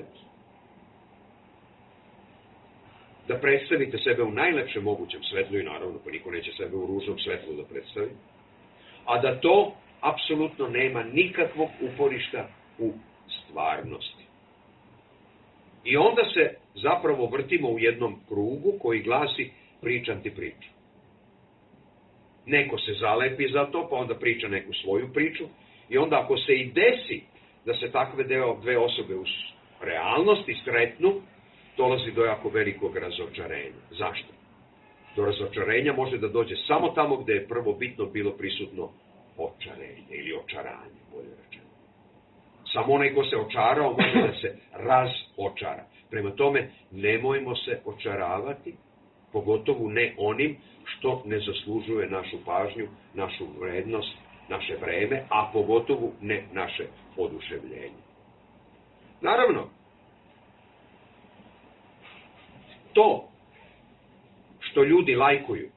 Da predstavite sebe u najlepšem mogućem svetlu i naravno, pa niko neće sebe u ružnom svetlu da predstavi, a da to apsolutno nema nikakvog uporišta u stvarnosti. I onda se zapravo vrtimo u jednom krugu koji glasi pričam ti priču. Neko se zalepi za to, pa onda priča neku svoju priču, i onda ako se i desi da se takve dve osobe u realnosti sretnu, dolazi do jako velikog razočarenja. Zašto? Do razočarenja može da dođe samo tamo gde je prvobitno bilo prisutno očarenje ili očaranje, bolje rečeno. Samo onaj ko se očarao može da se razočara. Prema tome, nemojmo se očaravati, pogotovo ne onim što ne zaslužuje našu pažnju, našu vrednost, naše vreme, a pogotovo ne naše oduševljenje. Naravno, to što ljudi lajkuju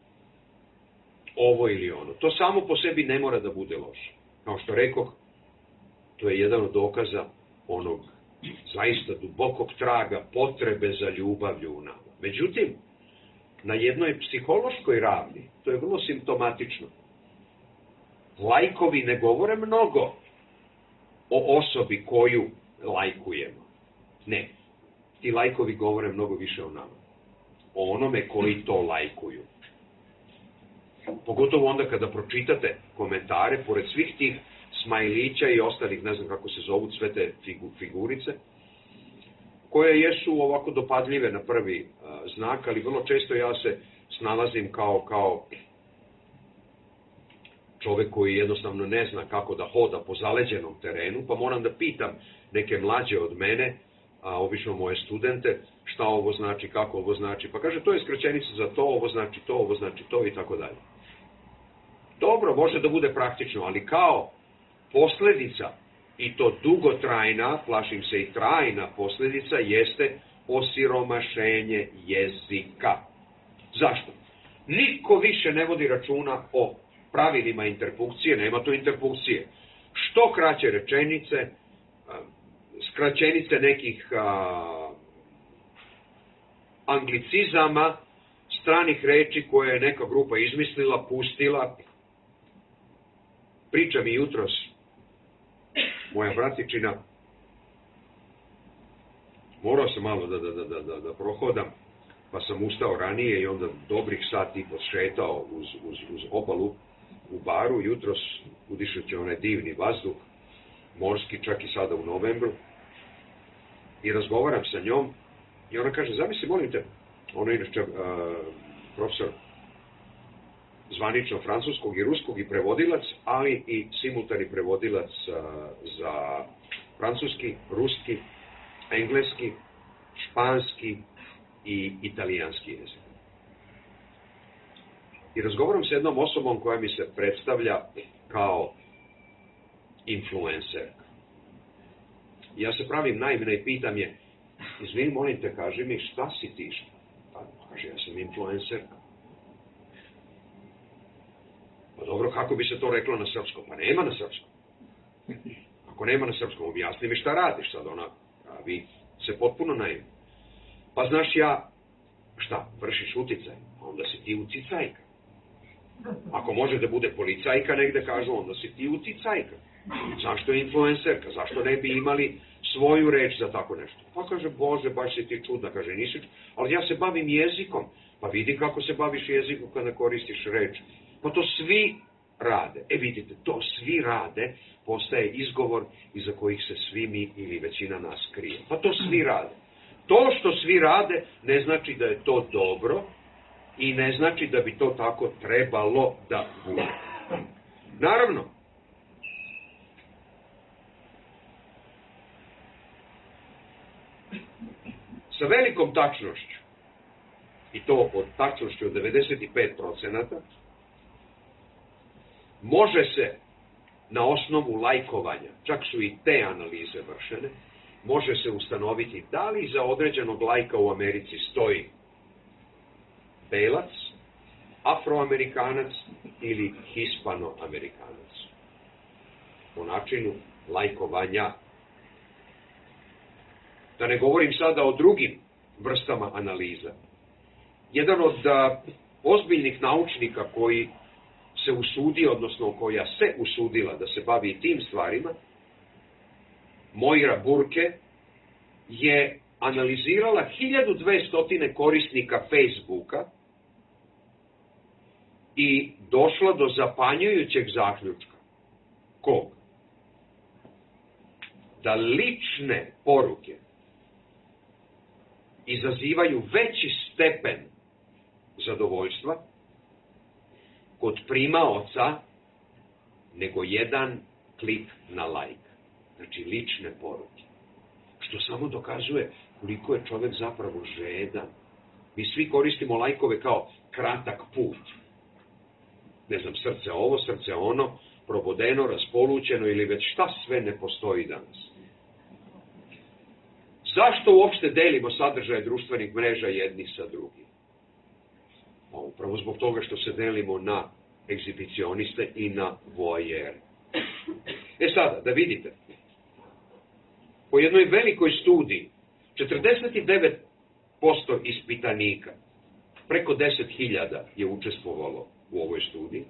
ovo ili ono, to samo po sebi ne mora da bude loše. Kao što rekoh, to je jedan od dokaza onog zaista dubokog traga potrebe za ljubavlju u nama. Međutim, na jednoj psihološkoj ravni, to je vrlo simptomatično. Lajkovi ne govore mnogo o osobi koju lajkujemo. Ne. Ti lajkovi govore mnogo više o nama. O onome koji to lajkuju. Pogotovo onda kada pročitate komentare, pored svih tih smajlića i ostalih, ne znam kako se zovu, sve te figurice, koje jesu ovako dopadljive na prvi znak, ali vrlo često ja se snalazim kao čovek koji jednostavno ne zna kako da hoda po zaleđenom terenu, pa moram da pitam neke mlađe od mene, obično moje studente, šta ovo znači, kako ovo znači, pa kaže to je skraćenica za to, ovo znači to i tako dalje. Dobro, može da bude praktično, ali kao posledica, i to dugotrajna, plašim se i trajna posledica, jeste osiromašenje jezika. Zašto? Niko više ne vodi računa o pravilima interpunkcije, nema tu interpunkcije. Što kraće rečenice, skraćenice nekih anglicizama, stranih reči koje je neka grupa izmislila, pustila. Priča mi jutros moja bratičina, morao sam malo da prohodam, pa sam ustao ranije i onda dobrih sat i šetao uz obalu u baru, jutros udišući onaj divni vazduh, morski, čak i sada u novembru, i razgovaram sa njom i ona kaže, zamisli, molim te, ona je inače profesor zvanično francuskog i ruskog i prevodilac, ali i simultani prevodilac za francuski, ruski, engleski, španski i italijanski jezik. I razgovaram sa jednom osobom koja mi se predstavlja kao influencer. Ja se pravim naivna i pitam je, izvini, molim te, kaži mi, šta si ti? Pa kaže, ja sam influencerka. Pa dobro, kako bi se to reklo na srpskom? Pa nema na srpskom. Ako nema na srpskom, objasni mi šta radiš sad, ona, a vi se potpuno naivni. Pa znaš, ja, šta, vršiš uticaj, onda si ti uticajka. Ako može da bude policajka, negde kažu, onda si ti uticajka. Zašto je influencerka? Zašto ne bi imali svoju reč za tako nešto? Pa kaže, Bože, baš si ti čudna, kaže, nisi, ali ja se bavim jezikom. Pa vidi kako se baviš jezikom kada koristiš reč. Pa to svi rade. E vidite, to svi rade, postaje izgovor iza kojih se svi mi ili većina nas krije. Pa to svi rade. To što svi rade ne znači da je to dobro i ne znači da bi to tako trebalo da bude. Naravno, sa velikom tačnošću, i to od tačnošću od 95%, može se na osnovu lajkovanja, čak su i te analize vršene, može se ustanoviti da li za određenog lajka u Americi stoji belac, afroamerikanac ili hispanoamerikanac. Po načinu lajkovanja. Da ne govorim sada o drugim vrstama analiza. Jedan od ozbiljnih naučnika koji se usudio, odnosno koja se usudila da se bavi tim stvarima, Moira Burke, je analizirala 1200 korisnika Facebooka i došla do zapanjujućeg zaključka. Kog? Da lične poruke izazivaju veći stepen zadovoljstva kod primaoca nego jedan klik na like. Znači lične poruke. Što samo dokazuje koliko je čovek zapravo žedan. Mi svi koristimo lajkove kao kratak put. Ne znam, srce ovo, srce ono, probodeno, raspolućeno ili već šta sve ne postoji danas. Zašto uopšte delimo sadržaje društvenih mreža jedni sa drugim? Pa upravo zbog toga što se delimo na egzibicioniste i na voajere. Sada, da vidite, po jednoj velikoj studiji, 49% ispitanika, preko 10.000 je učestvovalo u ovoj studiji,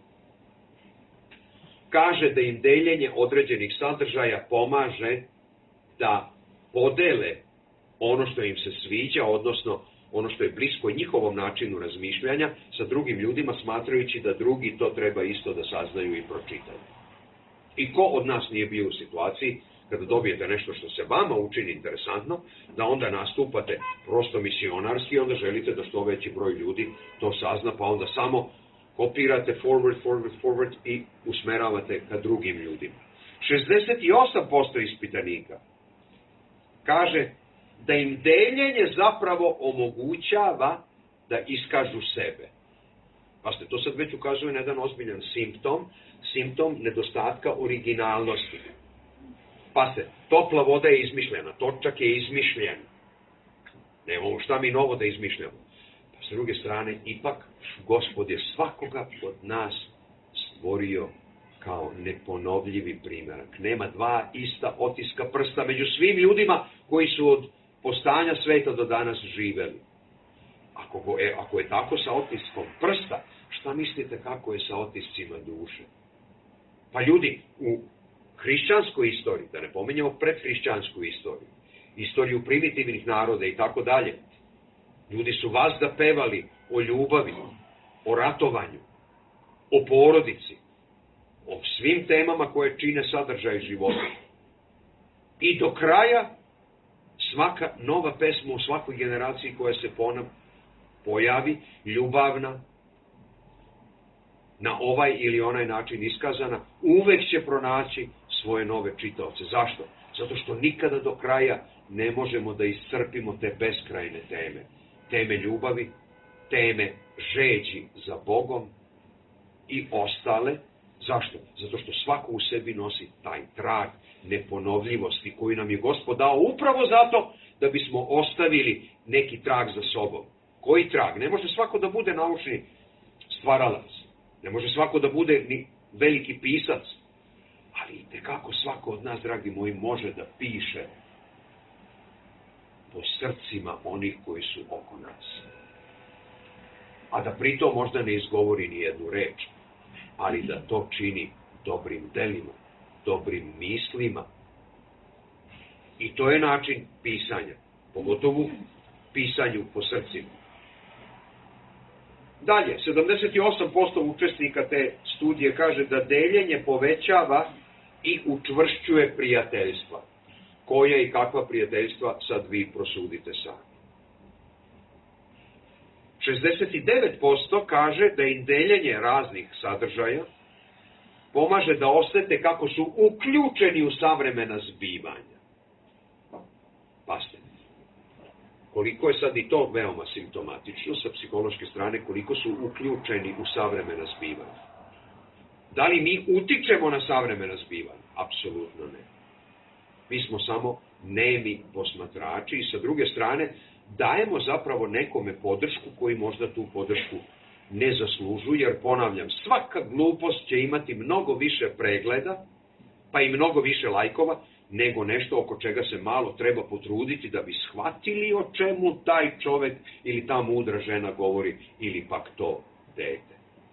kaže da im deljenje određenih sadržaja pomaže da podele ono što im se sviđa, odnosno ono što je blisko njihovom načinu razmišljanja sa drugim ljudima, smatrajući da drugi to treba isto da saznaju i pročitaju. I ko od nas nije bio u situaciji kada dobijete nešto što se vama učini interesantno, da onda nastupate prosto misionarski i onda želite da što veći broj ljudi to sazna, pa onda samo kopirate forward i usmeravate ka drugim ljudima. 68% ispitanika kaže da im deljenje zapravo omogućava da iskažu sebe. Pazite, to sad već ukazuje na jedan ozbiljan simptom nedostatka originalnosti. Pazite, topla voda je izmišljena, točak je izmišljen. Nemamo šta mi novo da izmišljamo. Pa s druge strane, ipak, Gospod je svakoga od nas stvorio kao neponovljivi primjerak. Nema dva ista otiska prsta među svim ljudima koji su od postanja sveta do danas živeli. Ako je tako sa otiskom prsta, šta mislite kako je sa otiscima duše? Pa ljudi, u hrišćanskoj istoriji, da ne pominjamo predhrišćansku istoriju primitivnih naroda i tako dalje, ljudi su vazda pevali o ljubavi, o ratovanju, o porodici, o svim temama koje čine sadržaj života. I do kraja svaka nova pesma u svakoj generaciji koja se pojavi, ljubavna, na ovaj ili onaj način iskazana, uvek će pronaći svoje nove čitaoce. Zašto? Zato što nikada do kraja ne možemo da iscrpimo te beskrajne teme. Teme ljubavi, teme žeđi za Bogom i ostale. Zašto? Zato što svako u sebi nosi taj trag neponovljivosti koju nam je Gospod dao upravo zato da bismo ostavili neki trag za sobom. Koji trag? Ne može svako da bude naučni stvaralac. Ne može svako da bude ni veliki pisac. Ali itekako svako od nas, dragi moji, može da piše po srcima onih koji su oko nas. A da pritom možda ne izgovori ni jednu reč, ali da to čini dobrim delima, dobrim mislima. I to je način pisanja, pogotovo pisanju po srcima. Dalje, 78% učesnika te studije kaže da deljenje povećava i učvršćuje prijateljstva. Koja i kakva prijateljstva sad vi prosudite sami. 69% kaže da im deljenje raznih sadržaja pomaže da osete kako su uključeni u savremena zbivanja. Pazite, koliko je sad i to veoma simptomatično sa psihološke strane, koliko su uključeni u savremena zbivanja. Da li mi utičemo na savremena zbivanja? Apsolutno ne. Mi smo samo nemi posmatrači i sa druge strane dajemo zapravo nekome podršku koji možda tu podršku ne zaslužuje, jer ponavljam, svaka glupost će imati mnogo više pregleda, pa i mnogo više lajkova, nego nešto oko čega se malo treba potruditi da bi shvatili o čemu taj čovek ili ta mudra žena govori, ili pak to dete.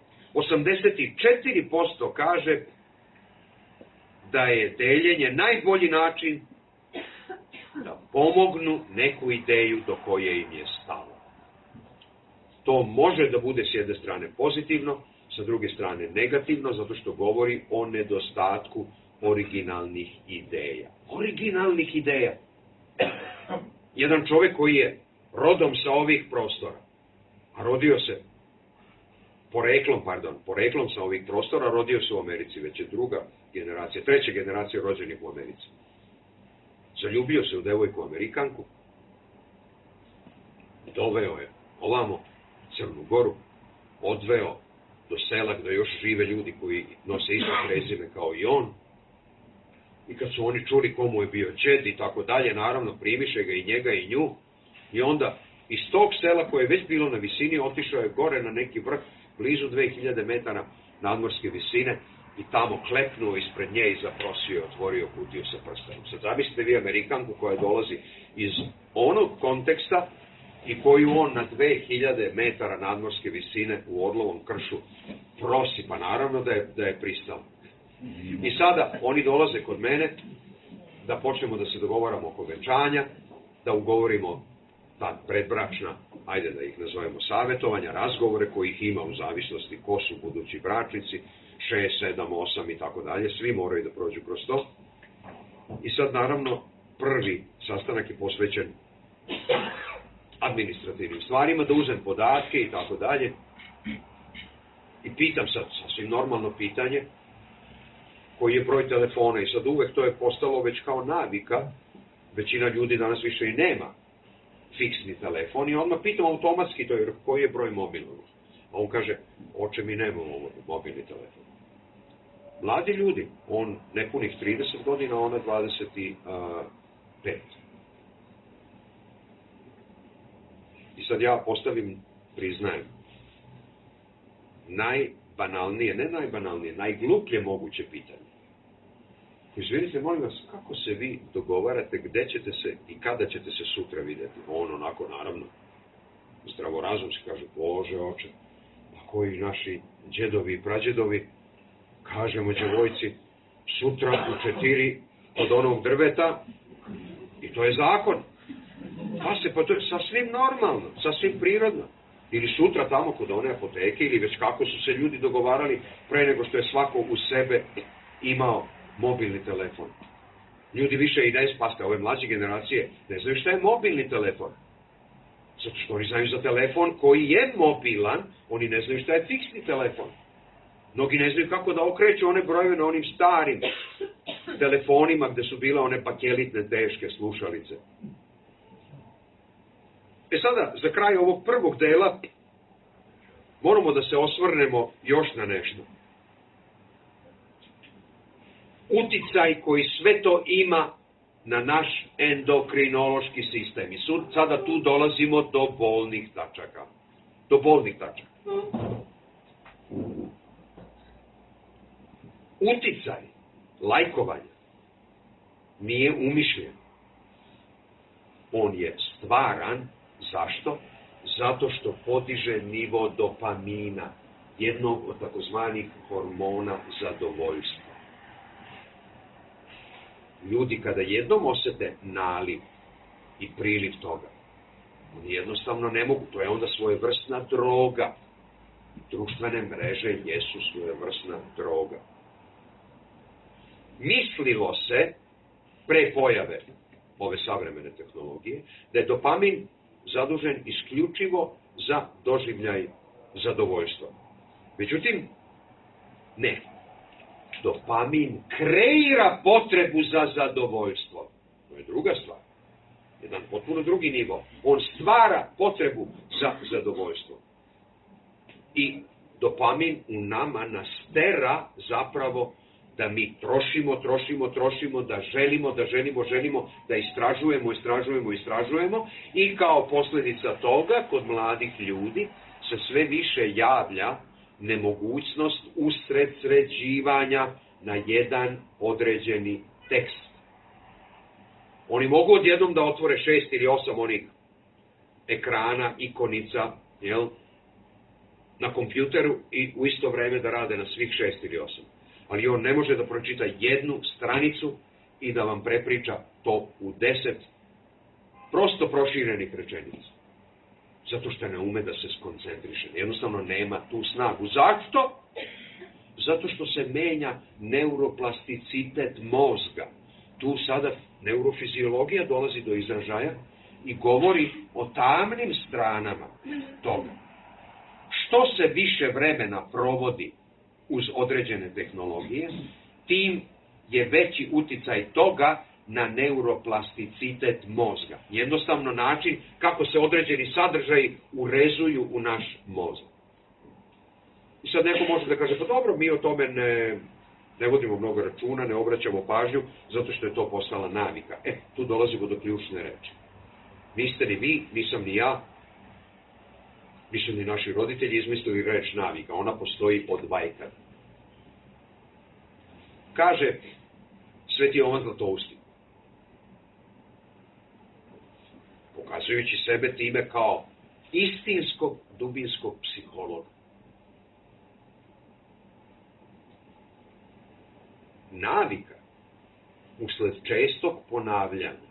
84% kaže da je deljenje najbolji način da pomognu neku ideju do koje im je stalo. To može da bude s jedne strane pozitivno, sa druge strane negativno, zato što govori o nedostatku originalnih ideja. Originalnih ideja. Jedan čovjek koji je rodom sa ovih prostora, a rodio se poreklom sa ovih prostora, rodio se u Americi, već je treća generacija rođenih u Americi. Zaljubio se u devojku Amerikanku, doveo je ovamo Crnu Goru, odveo do sela gde još žive ljudi koji nose isto prezime kao i on, I kad su oni čuli komu je bio džed i tako dalje, naravno primiše ga i njega i nju. I onda iz tog sela koje je već bilo na visini otišao je gore na neki vrh blizu 2000 metara nadmorske visine i tamo klepnuo ispred nje i zaprosio, otvorio kutiju sa prstenom. Sad zamislite vi Amerikanku koja dolazi iz onog konteksta i koju on na 2000 metara nadmorske visine u Orlovom kršu prosi, pa naravno da je pristao. I sada oni dolaze kod mene da počnemo da se dogovaramo oko venčanja, da ugovorimo ta predbračna, ajde da ih nazovemo savjetovanja, razgovore kojih ima u zavisnosti ko su budući bračnici, 6, 7, 8 i tako dalje, svi moraju da prođu kroz to. I sad naravno prvi sastanak je posvećen administrativnim stvarima, da uzem podatke i tako dalje. I pitam sad, sasvim normalno pitanje, koji je broj telefona i sad uvek to je postalo već kao navika, većina ljudi danas više i nema fiksni telefon i odmah pitam automatski to je koji je broj mobilnog. A on kaže, oče mi nemamo mobilni telefon. Mladi ljudi, on nepunih 30 godina, ona 25. I sad ja postavim, priznajem, najbanalnije, ne najbanalnije, najgluplje moguće pitanje. Izvinite, molim vas, kako se vi dogovarate, gde ćete se i kada ćete se sutra vidjeti? On onako, naravno, zdravorazumski kaže, Bože oče, a koji naši džedovi i prađedovi, kažemo djevojci, sutra u 4 od onog drveta, i to je zakon. Pa to je sasvim normalno, sasvim prirodno. Ili sutra tamo kod one apoteke, ili već kako su se ljudi dogovarali pre nego što je svako u sebe imao mobilni telefon. Ljudi više i ne spaste, ove mlađe generacije ne znaju šta je mobilni telefon. Zato što oni znaju za telefon koji je mobilan, oni ne znaju šta je fiksni telefon. Mnogi ne znaju kako da okreću one brojeve na onim starim telefonima gde su bile one bakelitne teške slušalice. Sada, za kraj ovog prvog dela, moramo da se osvrnemo još na nešto. Uticaj koji sve to ima na naš endokrinološki sistem. I sada tu dolazimo do bolnih tačaka. Uticaj lajkovanja nije umišljen. On je stvaran. Zašto? Zato što podiže nivo dopamina, jednog od takozvanih hormona zadovoljstva. Ljudi kada jednom osete naliv i priliv toga, oni jednostavno ne mogu, to je onda svojevrsna droga. Društvene mreže jesu svojevrsna droga. Mislilo se, pre pojave ove savremene tehnologije, da je dopamin zadužen isključivo za doživljaj zadovoljstva. Međutim, ne. Dopamin kreira potrebu za zadovoljstvo. To je druga stvar. Jedan potpuno drugi nivo. On stvara potrebu za zadovoljstvo. I dopamin u nama nas tera zapravo da mi trošimo, da želimo, da istražujemo i kao posljedica toga kod mladih ljudi se sve više javlja nemogućnost usredsređivanja na jedan određeni tekst. Oni mogu odjednom da otvore 6 ili 8 onih ekrana, ikonica, na kompjuteru i u isto vreme da rade na svih 6 ili 8. Ali on ne može da pročita jednu stranicu i da vam prepriča to u 10 prosto proširenih rečenica. Zato što ne ume da se skoncentriše. Jednostavno nema tu snagu. Zašto? Zato što se menja neuroplasticitet mozga. Tu sada neurofiziologija dolazi do izražaja i govori o tamnim stranama toga. Što se više vremena provodi uz određene tehnologije, tim je veći uticaj toga na neuroplasticitet mozga. Jednostavno način kako se određeni sadržaji urezuju u naš mozak. I sad neko može da kaže, pa dobro, mi o tome Ne vodimo mnogo računa, ne obraćamo pažnju, zato što je to postala navika. Tu dolazimo do ključne reči. Niste ni vi, nisam ni ja, nisu ni naši roditelji izmislili reč navika. Ona postoji od vajkada. Kaže Sveti Jovan Zlatousti, pokazujući sebe time kao istinskog, dubinskog psihologa. Navika, usled čestog ponavljanja,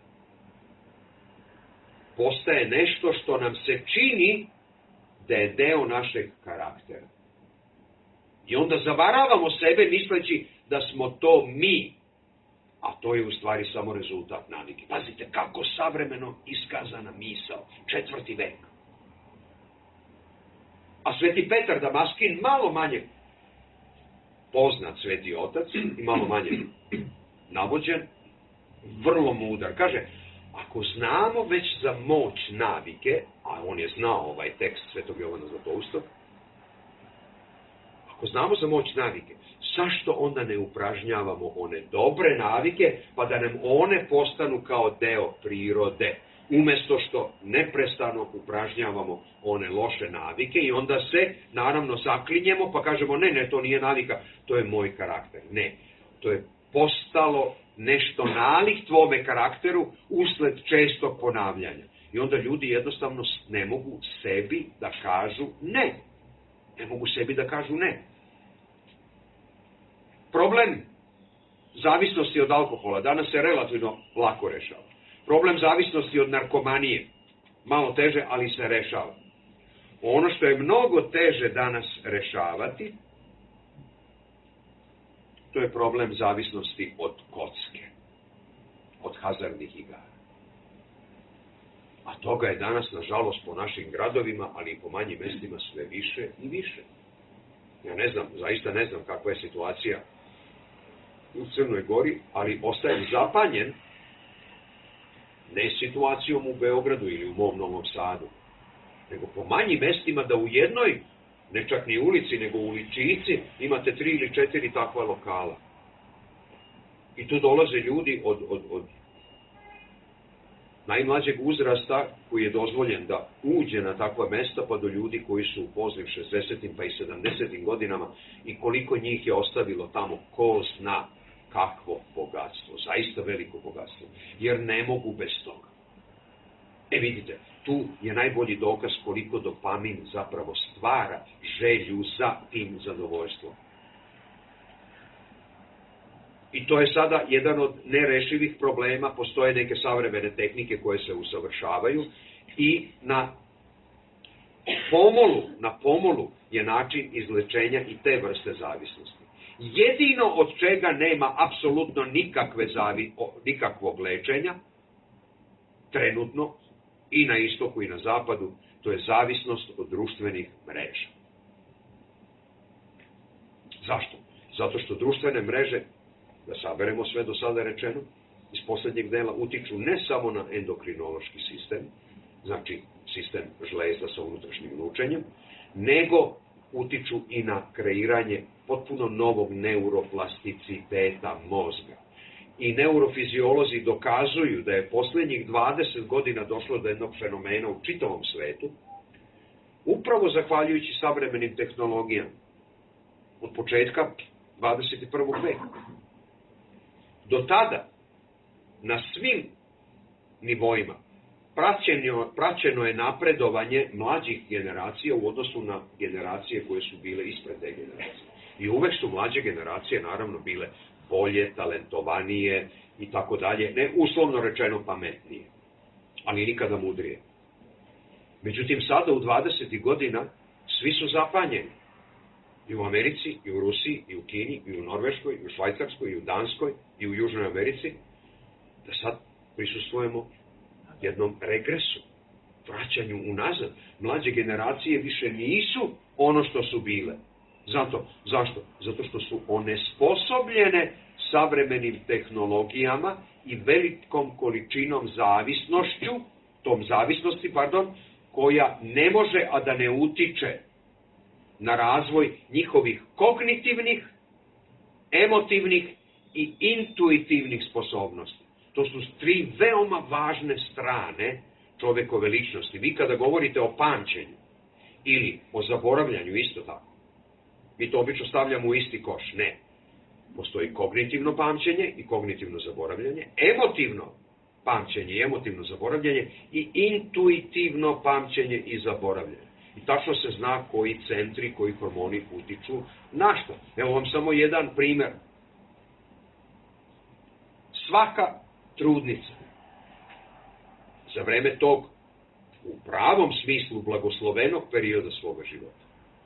postaje nešto što nam se čini da je deo našeg karaktera. I onda zavaravamo sebe misleći da smo to mi, a to je u stvari samo rezultat navike. Pazite kako savremeno iskazana misao, 4. vek. A Sveti Petar Damaskin, malo manje poznat sveti otac i malo manje navođen, vrlo mudar. Kaže, ako znamo već za moć navike, a on je znao ovaj tekst Svetog Jovana Zlatoustog, ako znamo za moć navike, zašto onda ne upražnjavamo one dobre navike, pa da nam one postanu kao deo prirode, umesto što neprestano upražnjavamo one loše navike i onda se, naravno, zaklinjemo pa kažemo, ne, to nije navika, to je moj karakter. Ne, to je postalo nešto nalik tvome karakteru usled čestog ponavljanja. I onda ljudi jednostavno ne mogu sebi da kažu ne. Ne mogu sebi da kažu ne. Problem zavisnosti od alkohola danas se relativno lako rešava. Problem zavisnosti od narkomanije, malo teže, ali se rešava. Ono što je mnogo teže danas rešavati, to je problem zavisnosti od kocke, od hazardnih igara. A toga je danas, nažalost, po našim gradovima, ali i po manjim mestima sve više i više. Ja ne znam, zaista ne znam kakva je situacija u Crnoj Gori, ali ostajem zapanjen ne situacijom u Beogradu ili u mom Novom Sadu, nego po manjim mestima da u jednoj, ne čak ni ulici, nego u uličici, imate 3 ili 4 takva lokala. I tu dolaze ljudi od najmlađeg uzrasta koji je dozvoljen da uđe na takva mesta, pa do ljudi koji su u poznim 60. pa i 70. godinama i koliko njih je ostavilo tamo, ko zna kakvo bogatstvo, zaista veliko bogatstvo, jer ne mogu bez toga. Vidite, tu je najbolji dokaz koliko dopamin zapravo stvara želju za tim zadovoljstvom. I to je sada jedan od nerešivih problema, postoje neke savremene tehnike koje se usavršavaju i na pomolu je način izlečenja i te vrste zavisnosti. Jedino od čega nema apsolutno nikakvog lečenja, trenutno, i na istoku i na zapadu, to je zavisnost od društvenih mreža. Zašto? Zato što društvene mreže, da saberemo sve do sada rečeno, iz poslednjeg dela utiču ne samo na endokrinološki sistem, znači sistem žlezda sa unutrašnjim lučenjem, nego utiču i na kreiranje potpuno novog neuroplasticiteta mozga. I neurofiziolozi dokazuju da je poslednjih 20 godina došlo do jednog fenomena u čitavom svetu, upravo zahvaljujući savremenim tehnologijama od početka 21. veka. Do tada, na svim nivoima, praćeno je napredovanje mlađih generacija u odnosu na generacije koje su bile ispred te generacije. I uvek su mlađe generacije, naravno, bile bolje, talentovanije i tako dalje, ne uslovno rečeno pametnije, ali nikada mudrije. Međutim, sada u 20. godina svi su zapanjeni. I u Americi, i u Rusiji, i u Kini, i u Norveškoj, i u Švajcarskoj, i u Danskoj, i u Južnoj Americi, da sad prisustvujemo jednom regresu, vraćanju unazad. Mlađe generacije više nisu ono što su bile. Zašto? Zato što su onesposobljene savremenim tehnologijama i velikom količinom zavisnosti, koja ne može, a da ne utiče na razvoj njihovih kognitivnih emotivnih i intuitivnih sposobnosti. To su 3 veoma važne strane čovjekove ličnosti. Vi kada govorite o pamćenju ili o zaboravljanju, isto tako, mi to obično stavljamo u isti koš. Ne. Postoji kognitivno pamćenje i kognitivno zaboravljanje, emotivno pamćenje i emotivno zaboravljanje i intuitivno pamćenje i zaboravljanje. I tačno se zna koji centri, koji hormoni utiču na što. Evo vam samo jedan primjer. Svaka trudnica za vreme tog u pravom smislu blagoslovenog perioda svoga života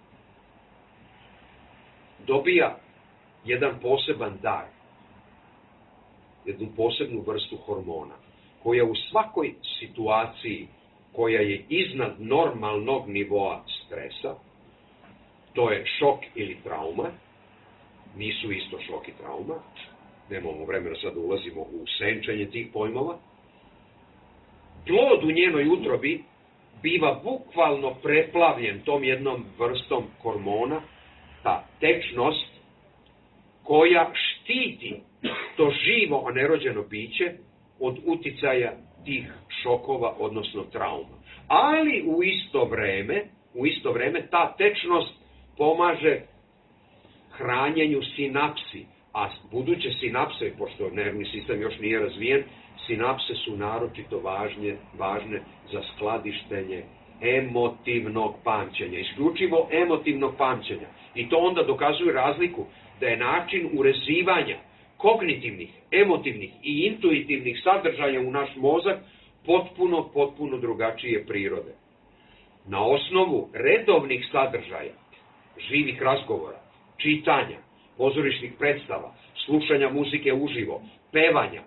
dobija jedan poseban dar, jednu posebnu vrstu hormona, koja u svakoj situaciji koja je iznad normalnog nivoa stresa, to je šok ili trauma, nisu isto šok i trauma, nemamo vremena sad da ulazimo u senčanje tih pojmova, plod u njenoj utrobi biva bukvalno preplavljen tom jednom vrstom hormona, ta tečnost koja štiti to živo, a nerođeno biće od uticaja tih šokova, odnosno trauma. Ali u isto vreme ta tečnost pomaže hranjenju sinapsi, a buduće sinapse, pošto nervni sistem još nije razvijen, sinapse su naročito važne za skladištenje emotivnog pamćenja, isključivo emotivnog pamćenja. I to onda dokazuje razliku da je način urezivanja kognitivnih, emotivnih i intuitivnih sadržaja u naš mozak potpuno drugačije prirode. Na osnovu redovnih sadržaja, živih razgovora, čitanja, pozorišnih predstava, slušanja muzike uživo, pevanja,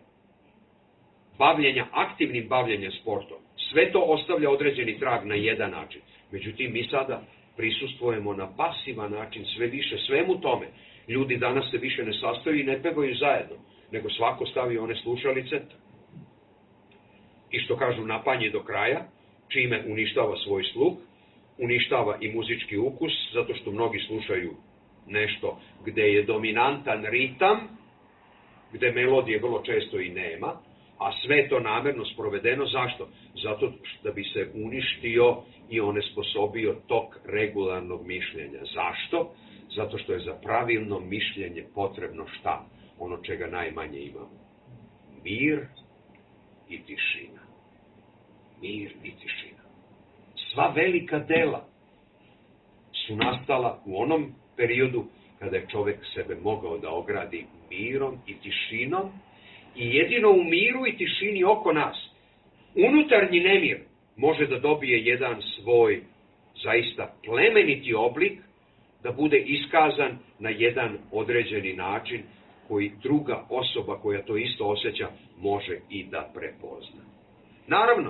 aktivnim bavljenjem sportom, sve to ostavlja određeni trag na jedan način. Međutim, mi sada prisustvujemo na pasivan način sve više svemu tome. Ljudi danas se više ne sastaju i ne pevaju zajedno, nego svako stavi one slušalice i što kažu napanje do kraja, čime uništava svoj sluh, uništava i muzički ukus, zato što mnogi slušaju nešto gde je dominantan ritam, gde melodije vrlo često i nema, a sve to namerno sprovedeno. Zašto? Zato da bi se uništio i onesposobio tok regularnog mišljenja. Zašto? Zato što je za pravilno mišljenje potrebno šta? Ono čega najmanje imamo. Mir i tišina. Mir i tišina. Sva velika dela su nastala u onom periodu kada je čovjek sebe mogao da ogradi mirom i tišinom, i jedino u miru i tišini oko nas unutarnji nemir može da dobije jedan svoj zaista plemeniti oblik, da bude iskazan na jedan određeni način koji druga osoba koja to isto osjeća može i da prepozna. Naravno,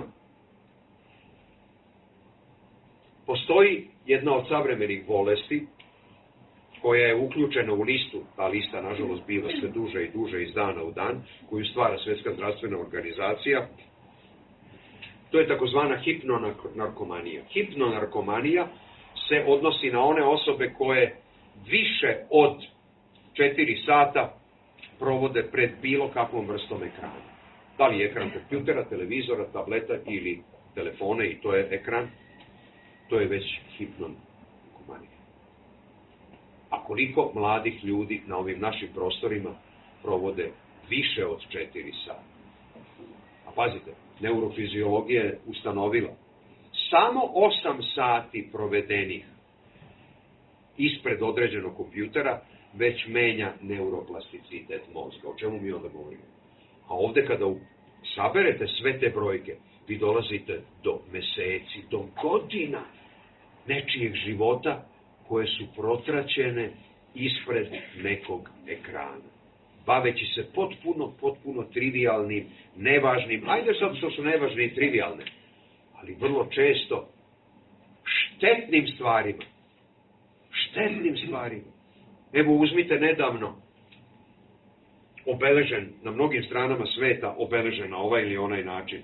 postoji jedna od savremenih bolesti koja je uključena u listu, ta lista nažalost biva sve duže i duže iz dana u dan, koju stvara Svjetska zdravstvena organizacija. To je takozvana hipnonarkomanija. Hipnonarkomanija se odnosi na one osobe koje više od 4 sata provode pred bilo kakvom vrstom ekrana. Da li je ekran kompjutera, televizora, tableta ili telefone, i to je ekran, to je već hipnonarkomanija. A koliko mladih ljudi na ovim našim prostorima provode više od 4 sata? A pazite, neurofiziologija je ustanovila samo 8 sati provedenih ispred određenog kompjutera već menja neuroplasticitet mozga. O čemu mi onda govorimo? A ovdje kada saberete sve te brojke, vi dolazite do meseci, do godina nečijeg života koje su protraćene ispred nekog ekrana, baveći se potpuno trivialnim, nevažnim, ajde sad što su nevažne i trivialne, ali vrlo često štetnim stvarima. Evo uzmite nedavno obeležen, na mnogim stranama sveta obeležen na ovaj ili onaj način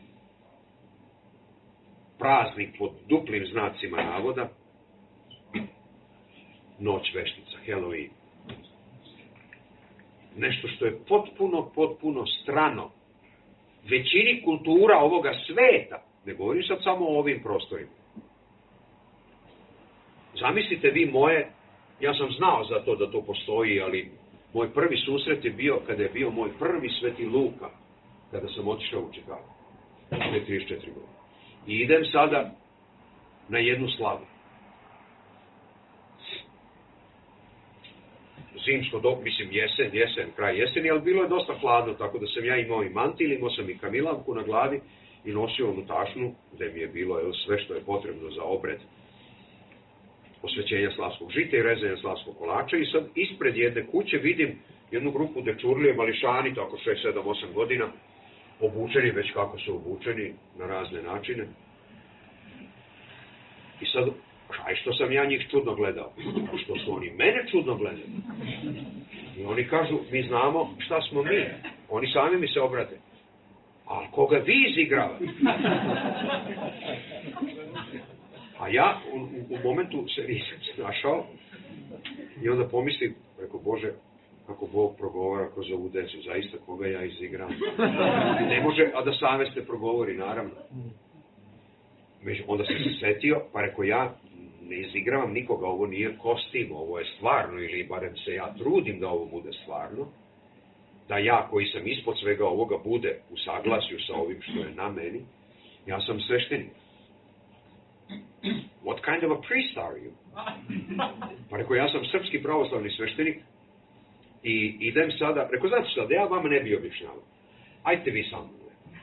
praznik pod duplim znacima navoda, Noć veštica, Halloween. nešto što je potpuno strano većini kultura ovoga sveta. Ne govorim sad samo o ovim prostorima. Zamislite vi ja sam znao za to da to postoji, ali moj prvi susret je bio kada je bio moj prvi Sveti Luka, kada sam otišao u Chicago. 34 godine. I idem sada na jednu slavu. Zimsko, mislim jesen, kraj jeseni, ali bilo je dosta hladno, tako da sam ja imao i mantil, imao sam i kamilavku na glavi i nosio onu tašnu, gde mi je bilo sve što je potrebno za obred osvećenja slavskog žita i rezanja slavskog kolača. I sad ispred jedne kuće vidim jednu grupu dečurlije, mališani, tako 6, 7, 8 godina, obučeni već kako su obučeni na razne načine. I sad, što sam ja njih čudno gledao? Što su oni mene čudno gledali? I oni kažu, mi znamo šta smo mi. Oni sami mi se obrate. A koga vi izigravate? A ja u momentu se nisam snašao i onda pomislim, preko Bože, kako Bog progovara kroz ovu decu, zaista koga ja izigram. Ne može, a da savest ne progovori, naravno. Onda sam se setio, pa rekao ja ne izigravam nikoga, ovo nije kostim, ovo je stvarno, ili barem se ja trudim da ovo bude stvarno, da ja koji sam ispod svega ovoga bude u saglasju sa ovim što je na meni, ja sam sveštenik. What kind of a priest are you? Pa rekao, ja sam srpski pravoslavni sveštenik i idem sada, rekao, znate šta, da ja vama ne bi objašnjavao. Ajte vi sam.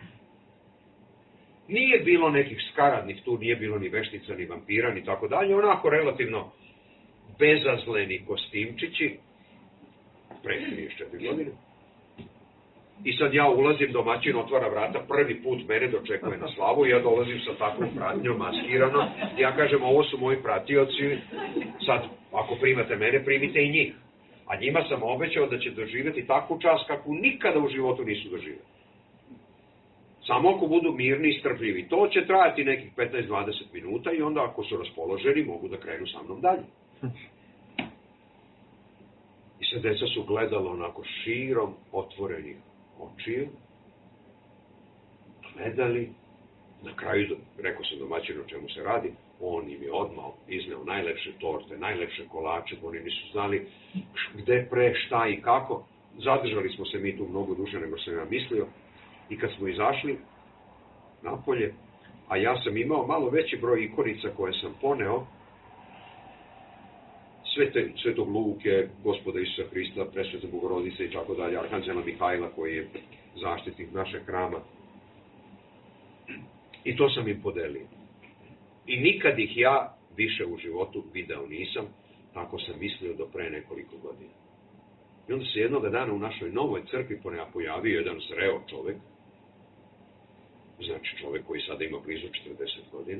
Nije bilo nekih skaradnih tu, nije bilo ni veštica, ni vampira, ni tako dalje, onako relativno bezazleni kostimčići, pre 34 godine. I sad ja ulazim, domaćin otvara vrata, prvi put mene dočekuje na slavu i ja dolazim sa takvom pratnjom, maskirano. Ja kažem, ovo su moji pratioci, sad, ako primate mene, primite i njih. A njima sam obećao da će doživjeti takvu čast kakvu nikada u životu nisu doživjeli. Samo ako budu mirni i strpljivi. To će trajati nekih 15-20 minuta i onda ako su raspoloženi mogu da krenu sa mnom dalje. I sad deca su gledala onako širom otvorenih očiju, gledali, na kraju rekao sam domaćinu o čemu se radi, on im je odmah izneo najlepše torte, najlepše kolače, oni nisu znali gde, pre, šta i kako. Zadržali smo se mi tu mnogo duže nego sam ja mislio. I kad smo izašli napolje, a ja sam imao malo veći broj ikonica koje sam poneo, Svetog Luke, Gospoda Isusa Hrista, Presvete Bogorodice i tako dalje, Arhanđela Mihajla koji je zaštitnik našeg hrama. I to sam im podelio. I nikad ih ja više u životu video nisam, tako sam mislio do pre nekoliko godina. I onda se jednoga dana u našoj novoj crkvi pojavio jedan zreo čovek, znači čovek koji sada ima blizu 40 godina,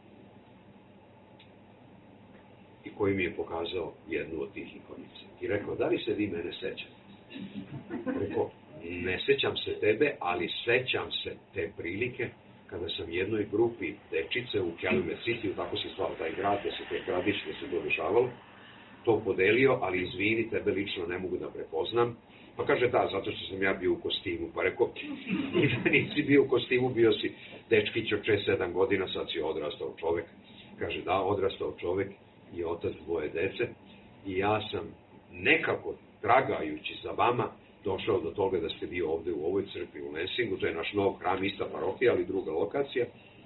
i koji mi je pokazao jednu od tih ikonica. I rekao, da li se vi mene sećate? Rekao, ne sećam se tebe, ali sećam se te prilike kada sam jednoj grupi dečice u Calumet City, tako se zvao taj grad, da se te gradište se dodržavalo, to podelio, ali izvini, tebe lično ne mogu da prepoznam. Pa kaže, da, zato što sam ja bio u kostimu. Pa rekao, nisi bio u kostimu, bio si dečkić od 6-7 godina, sad si odrastao čovek. Kaže, da, odrastao čovek i otac dvoje dece. I ja sam nekako, tragajući za vama, došao do toga da ste vi ovde u ovoj crkvi u Lensingu. To je naš nov hram, ista parohija, ali druga lokacija.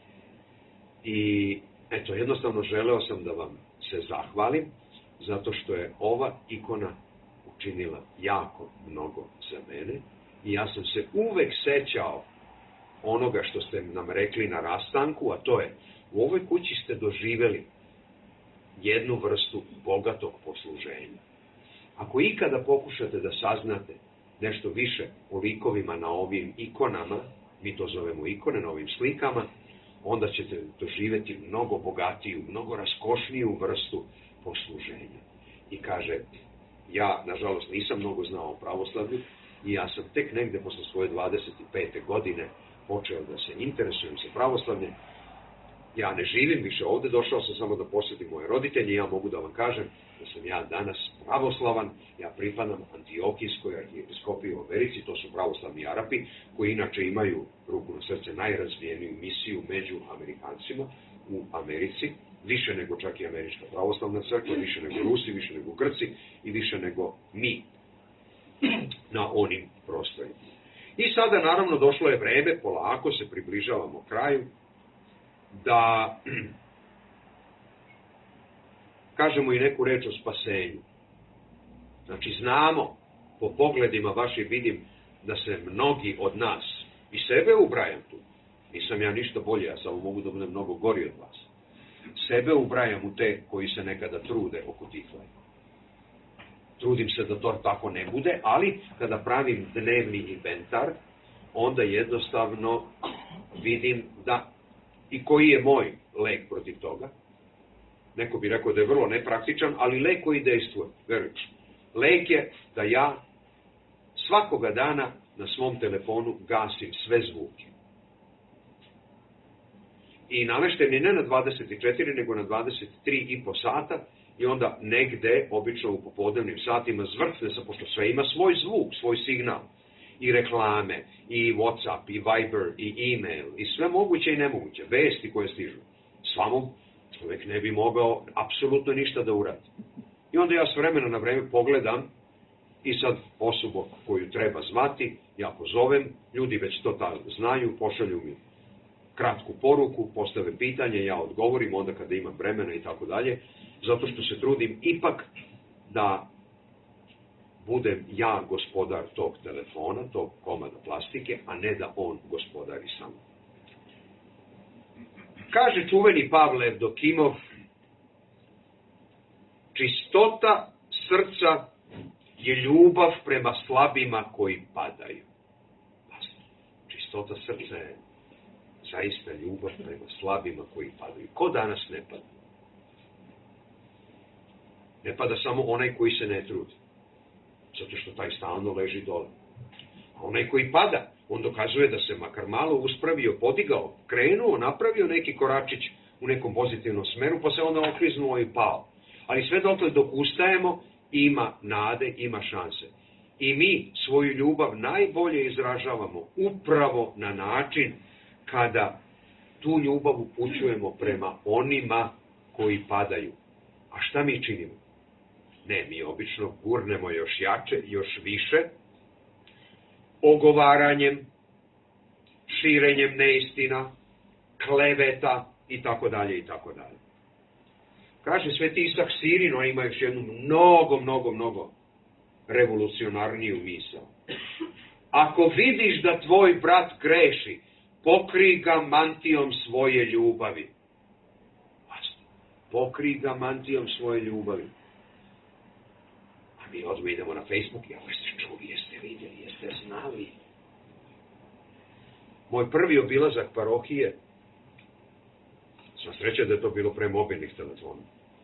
I eto, jednostavno želeo sam da vam se zahvalim, zato što je ova ikona učinila jako mnogo za mene i ja sam se uvek sećao onoga što ste nam rekli na rastanku, a to je, u ovoj kući ste doživeli jednu vrstu bogatog posluženja. Ako ikada pokušate da saznate nešto više o likovima na ovim ikonama, mi to zovemo ikone, na ovim slikama, onda ćete doživeti mnogo bogatiju, mnogo raskošniju vrstu posluženja. I kaže, ja, nažalost, nisam mnogo znao o pravoslavlju i ja sam tek negde posle svoje 25. godine počeo da se interesujem za pravoslavlje Ja ne živim više ovdje, došao sam samo da posjetim moje roditelje i ja mogu da vam kažem da sam ja danas pravoslavan, ja pripadam Antiokijskoj arhijepiskopiji u Americi, to su pravoslavni Arapi, koji inače imaju, ruku na srce, najrazvijeniju misiju među Amerikancima u Americi, više nego čak i Američka pravoslavna crkva, više nego Rusi, više nego Grci i više nego mi na onim prostorima. I sada naravno došlo je vreme, polako se približavamo kraju, da kažemo i neku reč o spasenju. Znači znamo, po pogledima vašim vidim da se mnogi od nas, i sebe ubrajam tu, nisam ja ništa bolje, ja samo mogu da budem mnogo gori od vas, sebe ubrajam u te koji se nekada trude oko tih lajkova. Trudim se da to tako ne bude, ali kada pravim dnevni inventar, onda jednostavno vidim da i koji je moj lek protiv toga. Neko bi rekao da je vrlo nepraktičan, ali lek koji dejstvuje, verujte. Lek je da ja svakoga dana na svom telefonu gasim sve zvuke. I namešten je ne na 24, nego na 23,5 sata i onda negde, obično u popodnevnim satima, zvrtne se, pošto sve ima svoj zvuk, svoj signal. I reklame, i Whatsapp, i Viber, i e-mail, i sve moguće i nemoguće, vesti koje stižu. Svamo čovjek ne bi mogao apsolutno ništa da uradi. I onda ja s vremena na vreme pogledam i sad osobu koju treba zvati, ja pozovem, ljudi već to znaju, pošalju mi kratku poruku, postave pitanje, ja odgovorim onda kada imam vremena i tako dalje, zato što se trudim ipak da budem ja gospodar tog telefona, tog komada plastike, a ne da on gospodari samo. Kaže čuveni Pavle Evdokimov, čistota srca je ljubav prema slabima koji padaju. Čistota srca je zaista ljubav prema slabima koji padaju. Ko danas ne pada? Ne pada samo onaj koji se ne trudi. Zato što taj stalno leži dole. A onaj koji pada, on dokazuje da se makar malo uspravio, podigao, krenuo, napravio neki koračić u nekom pozitivnom smeru, pa se onda okliznuo i pao. Ali sve dok ustajemo, ima nade, ima šanse. I mi svoju ljubav najbolje izražavamo upravo na način kada tu ljubav upućujemo prema onima koji padaju. A šta mi činimo? Ne, mi obično gurnemo još jače, još više, ogovaranjem, širenjem neistina, kleveta i tako dalje i tako dalje. Kaže Sveti Isak Sirin, on ima još jednu mnogo revolucionarniju misao. Ako vidiš da tvoj brat greši, pokrij ga mantijom svoje ljubavi. Pokrij ga mantijom svoje ljubavi. A mi odmah idemo na Facebook, jeste čuli, jeste vidjeli, jeste znali. Moj prvi obilazak parohije, sva sreća da je to bilo pre mobilnih telefona.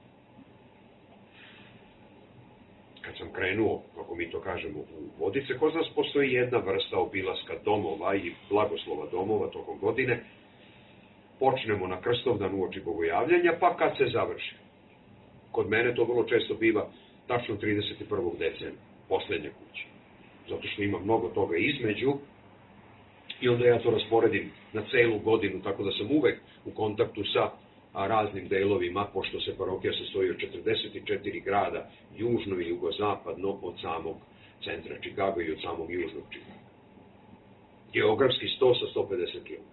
Kad sam krenuo, kako mi to kažemo, u Vodice, kod nas postoji jedna vrsta obilaska domova i blagoslova domova tokom godine. Počnemo na Krstovdan uoči Bogojavljanja, pa kad se završi. Kod mene to vrlo često biva tačno 31. decembra, posljednja kuća. Zato što ima mnogo toga između i onda ja to rasporedim na celu godinu, tako da sam uvek u kontaktu sa raznim delovima, pošto se parohija sastoji od 44 grada, južno i jugozapadno od samog centra Čikaga i od samog južnog Čikaga. Geografski 100 sa 150 km.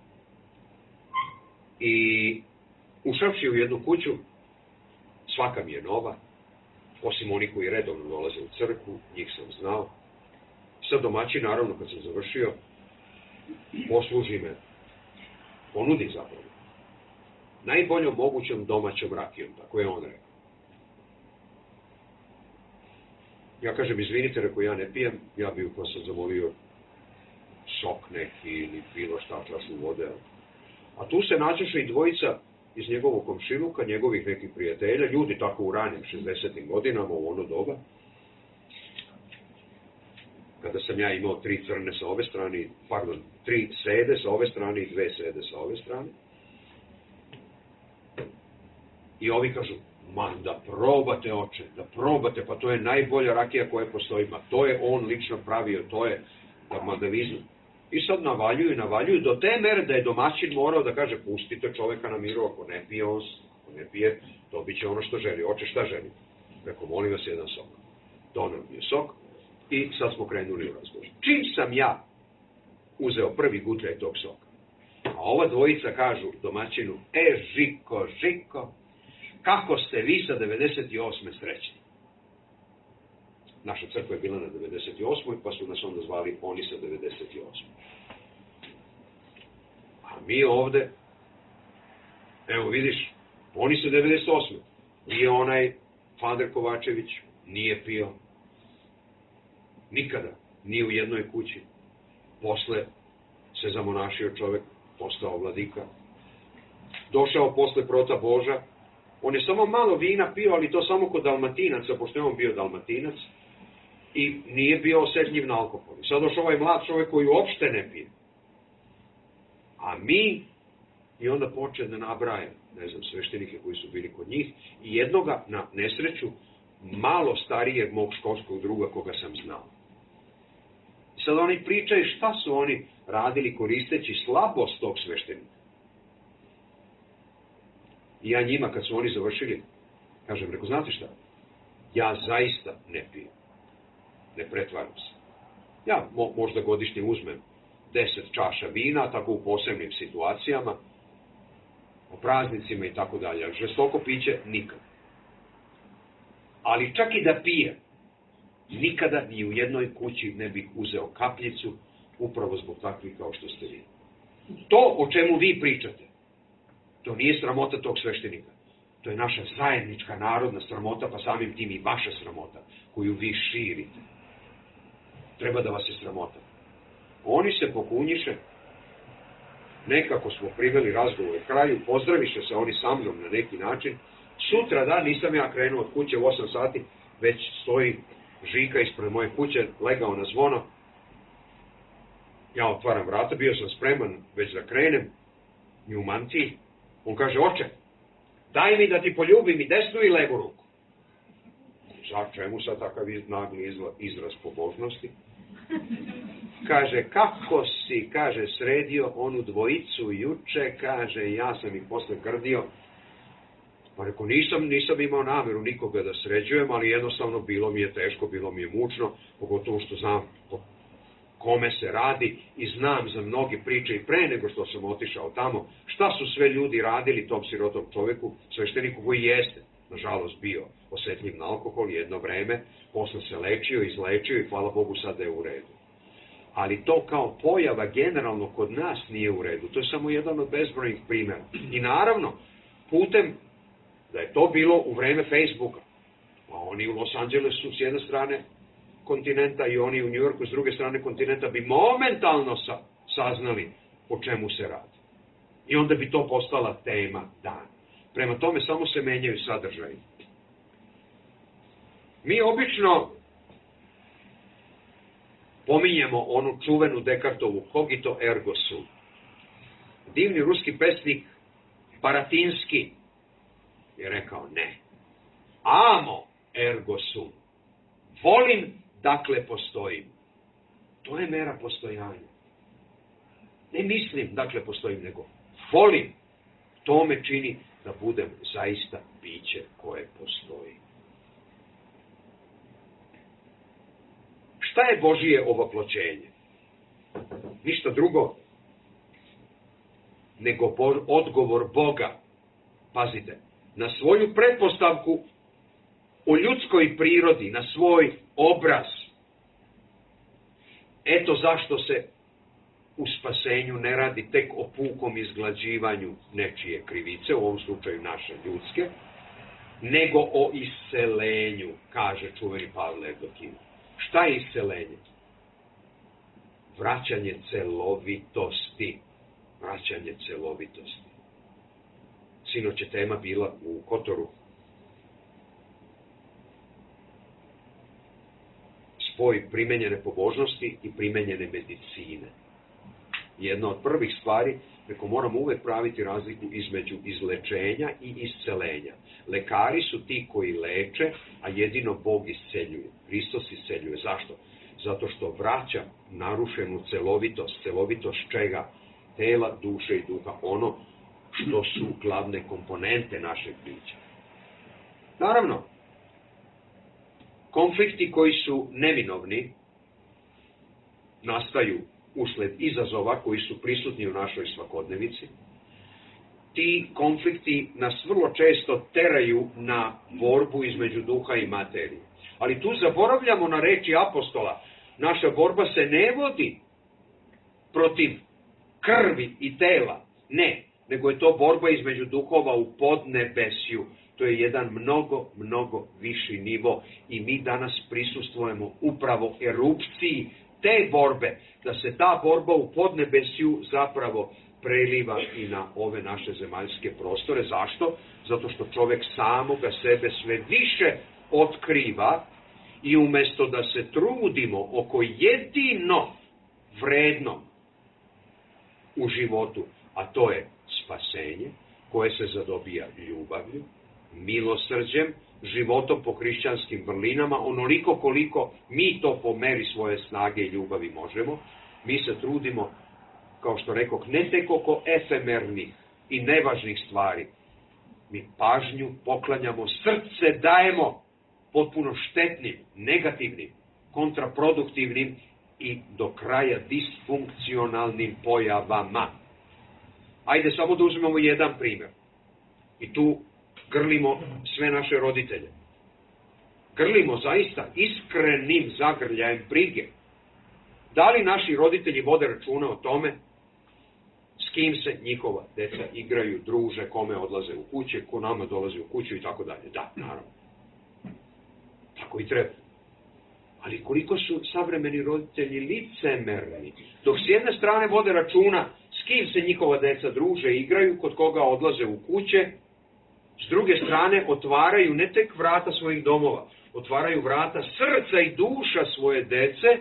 I ušavši u jednu kuću, svaka mi je nova, osim onih koji redovno dolaze u crkvu, njih sam znao. Sad domaći, naravno, kad sam završio, posluži me, ponudi zapravo, najboljom mogućom domaćom rakijom, tako je on rekao. Ja kažem, izvinite, rekao, ja ne pijem, ja bih ko sam zamolio sok neki ili bilo šta, čašu vode. A tu se nađeše i dvojica iz njegovog komšiluka, njegovih nekih prijatelja, ljudi tako u ranim 60. godinama, u ono doba, kada sam ja imao 3 crne sa ove strane, 3 sede sa ove strane i 2 sede sa ove strane. I ovi kažu, da probate oče, da probate, pa to je najbolja rakija koja postoji, ma to je on lično pravio, to je da vizu. I sad navaljuju do te mere da je domaćin morao da kaže, pustite čoveka na miru, ako ne pije on, ako ne pije, dobit će ono što želi. Oče, šta želi? Rekao, molim vas jedan sok. Donao mi je sok i sad smo krenuli u razgovor. Čim sam ja uzeo prvi gutljaj tog soka, a ova dvojica kažu domaćinu, Žiko, kako ste vi sa 98. srećni? Naša crkva je bila na 98. pa su nas onda zvali oni sa 98. A mi ovde, evo vidiš, oni sa 98. Nije onaj Fader Kovačević, nije pio. Nikada, ni u jednoj kući. Posle se zamonašio čovek, postao vladika. Došao posle Prota Boža, on je samo malo vina pio, ali to samo kod Dalmatinaca, pošto je on bio Dalmatinac, i nije bio osetljiv na alkohol. I sad došao ovaj mlad čovek koji uopšte ne pije. A mi, i onda poče da nabraja, ne znam, sveštenike koji su bili kod njih, i jednoga, na nesreću, malo starijeg mog školskog druga koga sam znao. I sad oni pričaju šta su oni radili koristeći slabost tog sveštenika. I ja njima, kad su oni završili, kažem, reko, znate šta? Ja zaista ne pijem. Ne pretvaram se. Ja možda godišnje uzmem 10 čaša vina, tako u posebnim situacijama, o praznicima i tako dalje. Ali žestoko piće nikad. Ali čak i da pijem, nikada ni u jednoj kući ne bih uzeo kapljicu, upravo zbog takvih kao što ste vi. To o čemu vi pričate, to nije sramota tog sveštenika. To je naša zajednička narodna sramota, pa samim tim i vaša sramota, koju vi širite. Treba da vas je sramota. Oni se pokunjiše, nekako smo priveli razgovor kraju, pozdraviše se oni sa mnom na neki način. Sutra dan nisam ja krenuo od kuće u 8 sati, već stoji Žika ispred moje kuće, legao na zvono. Ja otvaram vrata, bio sam spreman već da krenem, i u mantiji. On kaže, oče, daj mi da ti poljubim i desnu i levu ruku. Za čemu sad takav nagli izraz pobožnosti? Kaže, kako si, kaže, sredio onu dvojicu juče, kaže, ja sam ih posle grdio. Pa rekao, nisam imao nameru nikoga da sređujem, ali jednostavno bilo mi je teško, bilo mi je mučno, pogotovo što znam o kome se radi i znam za mnoge priče i pre nego što sam otišao tamo, šta su sve ljudi radili tom sirotom čoveku, svešteniku koji jeste, nažalost, bio osetljiv na alkohol jedno vreme, posle se lečio, izlečio i hvala Bogu sada je u redu. Ali to kao pojava generalno kod nas nije u redu. To je samo jedan od bezbrojnih primjera. I naravno, putem da je to bilo u vreme Facebooka, a oni u Los Angelesu s jedne strane kontinenta i oni u New Yorku s druge strane kontinenta bi momentalno saznali o čemu se radi. I onda bi to postala tema dana. Prema tome samo se menjaju sadržaji. Mi obično pominjemo onu čuvenu Descartovu cogito ergo sum. Divni ruski pesnik Paratinski je rekao ne. Amo ergo sum. Volim, dakle postojim. To je mera postojanja. Ne mislim, dakle postojim, nego volim. To me čini da budem zaista biće koje postoji. Šta je Božije ovoploćenje? Ništa drugo nego odgovor Boga, pazite, na svoju pretpostavku o ljudskoj prirodi, na svoj obraz. Eto zašto se u spasenju ne radi tek o pukom izglađivanju nečije krivice, u ovom slučaju naše ljudske, nego o iscelenju, kaže čuveni Pavle Evdokin. Šta je iscelenje? Vraćanje celovitosti. Vraćanje celovitosti. Sinoć je tema bila u Kotoru. Spoj primenjene pobožnosti i primenjene medicine. jedna od prvih stvari, preko moramo uvek praviti razliku između izlečenja i iscelenja. Lekari su ti koji leče, a jedino Bog isceljuje. Hristos isceljuje. Zašto? Zato što vraća narušenu celovitost. Celovitost čega? Tela, duše i duha. Ono što su glavne komponente našeg bića. Naravno, konflikti koji su neminovni nastaju usled izazova koji su prisutni u našoj svakodnevici. Ti konflikti nas vrlo često teraju na borbu između duha i materije. Ali tu zaboravljamo na reči apostola. Naša borba se ne vodi protiv krvi i tela. Ne, nego je to borba između duhova u podnebesju. To je jedan mnogo viši nivo i mi danas prisustvujemo upravo erupciji te borbe, da se ta borba u podnebesju zapravo preliva i na ove naše zemaljske prostore. Zašto? Zato što čovjek samoga sebe sve više otkriva i umjesto da se trudimo oko jedino vredno u životu, a to je spasenje, koje se zadobija ljubavlju, milosrđem, životom po hrišćanskim vrlinama, onoliko koliko mi to po meri svoje snage i ljubavi možemo, mi se trudimo, kao što rekoh, ne tek oko efemernih i nevažnih stvari. Mi pažnju poklanjamo, srce dajemo potpuno štetnim, negativnim, kontraproduktivnim i do kraja disfunkcionalnim pojavama. Ajde samo da uzmemo jedan primjer. I tu grlimo sve naše roditelje. Grlimo zaista iskrenim zagrljajem brige. Da li naši roditelji vode računa o tome s kim se njihova deca igraju, druže, kome odlaze u kuće, ko nama dolaze u kuću i tako dalje? Da, naravno. Tako i treba. Ali koliko su savremeni roditelji licemerni, dok s jedne strane vode računa s kim se njihova deca druže, igraju, kod koga odlaze u kuće, s druge strane otvaraju ne tek vrata svojih domova, otvaraju vrata srca i duša svoje dece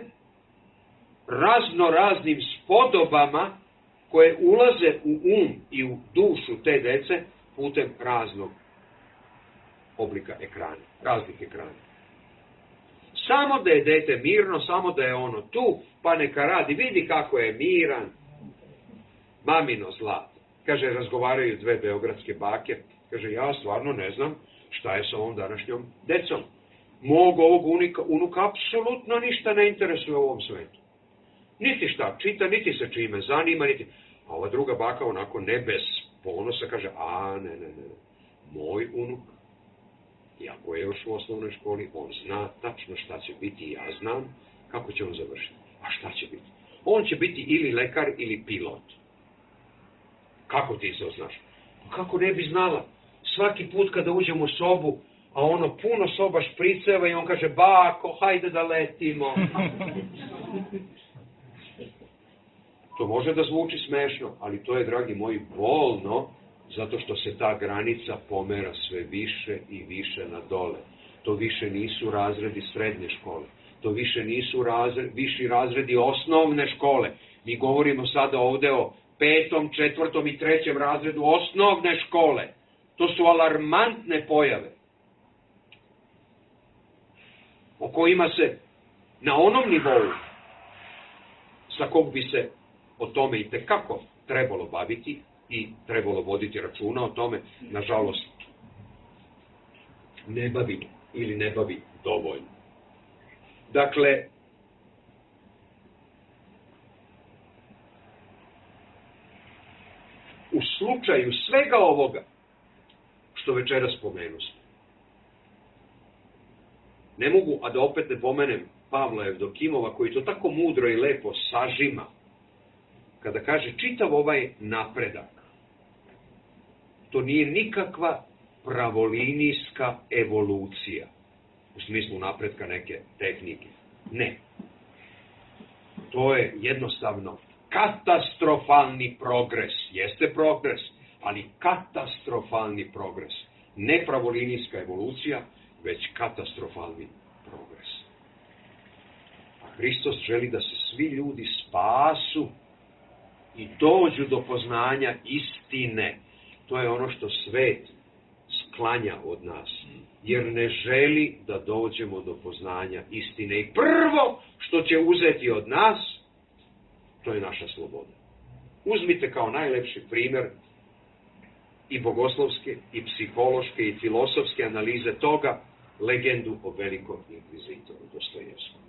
raznim spodobama koje ulaze u i u dušu te dece putem raznog oblika ekrana, raznih ekrana. Samo da je dete mirno, samo da je ono tu, pa neka radi, vidi kako je miran, mamino zlato. Kaže, razgovaraju dve beogradske bake, kaže, ja stvarno ne znam šta je sa ovom današnjom decom. Mog ovog unuka apsolutno ništa ne interesuje u ovom svetu. Niti šta čita, niti se čime zanima, niti... A ova druga baka onako ne bez ponosa kaže, ne, moj unuk, iako je još u osnovnoj školi, on zna tačno šta će biti i ja znam kako će on završiti. A šta će biti? On će biti ili lekar ili pilot. Kako ti se znaš? Kako ne bi znala? Svaki put kada uđem u sobu, a ono puno soba špriceva i on kaže, bako, hajde da letimo. To može da zvuči smešno, ali to je, dragi moji, bolno, zato što se ta granica pomera sve više i više na dole. To više nisu razredi srednje škole. To više nisu viši razredi osnovne škole. Mi govorimo sada ovde o 5., 4. i 3. razredu osnovne škole. To su alarmantne pojave o kojima se na onom nivou sa kog bi se o tome i tekako trebalo baviti i trebalo voditi računa o tome, nažalost, ne bavi dovoljno. Dakle, u slučaju svega ovoga što večeras spomenu smo, ne mogu, a da opet ne pomenem Pavla Evdokimova, koji to tako mudro i lepo sažima, kada kaže čitav ovaj napredak, to nije nikakva pravolinijska evolucija, u smislu napretka neke tehnike. Ne. To je jednostavno katastrofalni progres. Jeste progres, ali katastrofalni progres. Ne pravolinijska evolucija, već katastrofalni progres. A Hristos želi da se svi ljudi spasu i dođu do poznanja istine. To je ono što svet sklanja od nas, jer ne želi da dođemo do poznanja istine. I prvo što će uzeti od nas, to je naša sloboda. Uzmite kao najlepši primjer i bogoslovske, i psihološke, i filosofske analize toga, legendu o velikom inkvizitoru Dostojevskom.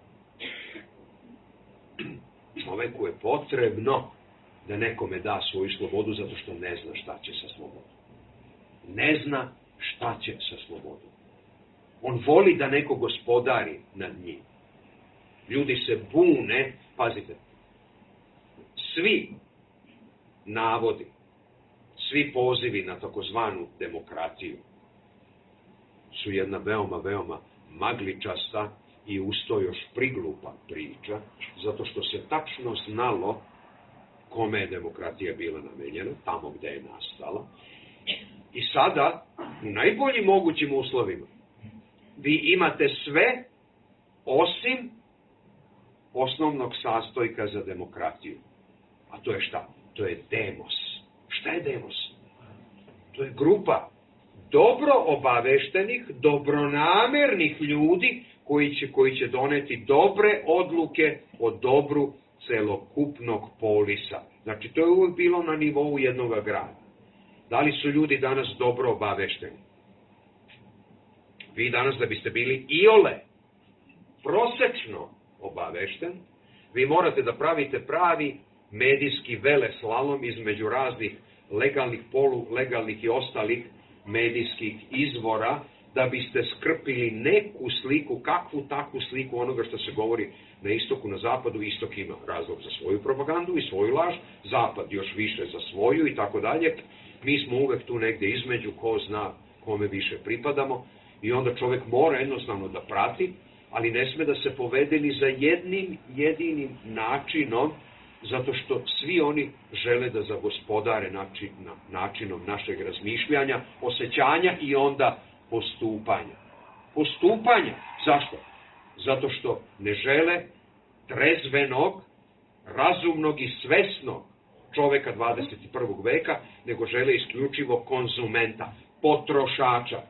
Čoveku je potrebno da nekome da svoju slobodu zato što ne zna šta će sa slobodom. Ne zna šta će sa slobodom. On voli da neko gospodari nad njim. Ljudi se bune, pazite, svi navodi, svi pozivi na takozvanu demokratiju su jedna veoma, veoma magličasta i usto još priglupa priča, zato što se tačno znalo kome je demokratija bila namenjena, tamo gde je nastala. I sada, u najboljim mogućim uslovima, vi imate sve osim osnovnog sastojka za demokratiju. A to je šta? To je demos. Šta je demos? To je grupa dobro obaveštenih, dobronamernih ljudi koji će doneti dobre odluke o dobru celokupnog polisa. Znači, to je uvijek bilo na nivou jednog grada. Da li su ljudi danas dobro obavešteni? Vi danas da biste bili iole prosečno obavešten, vi morate da pravite pravi medijski veleslalom između raznih legalnih, polulegalnih i ostalih medijskih izvora, da biste skrpili neku sliku, kakvu takvu sliku onoga što se govori na istoku, na zapadu. Istok ima razlog za svoju propagandu i svoju laž, zapad još više za svoju i tako dalje. Mi smo uvek tu negde između, ko zna kome više pripadamo, i onda čovek mora jednostavno da prati, ali ne sme da se povede ni za jednim jedinim načinom, zato što svi oni žele da zagospodare načinom našeg razmišljanja, osjećanja i onda postupanja. Postupanja. Zašto? Zato što ne žele trezvenog, razumnog i svesnog čoveka 21. veka, nego žele isključivo konzumenta, potrošača.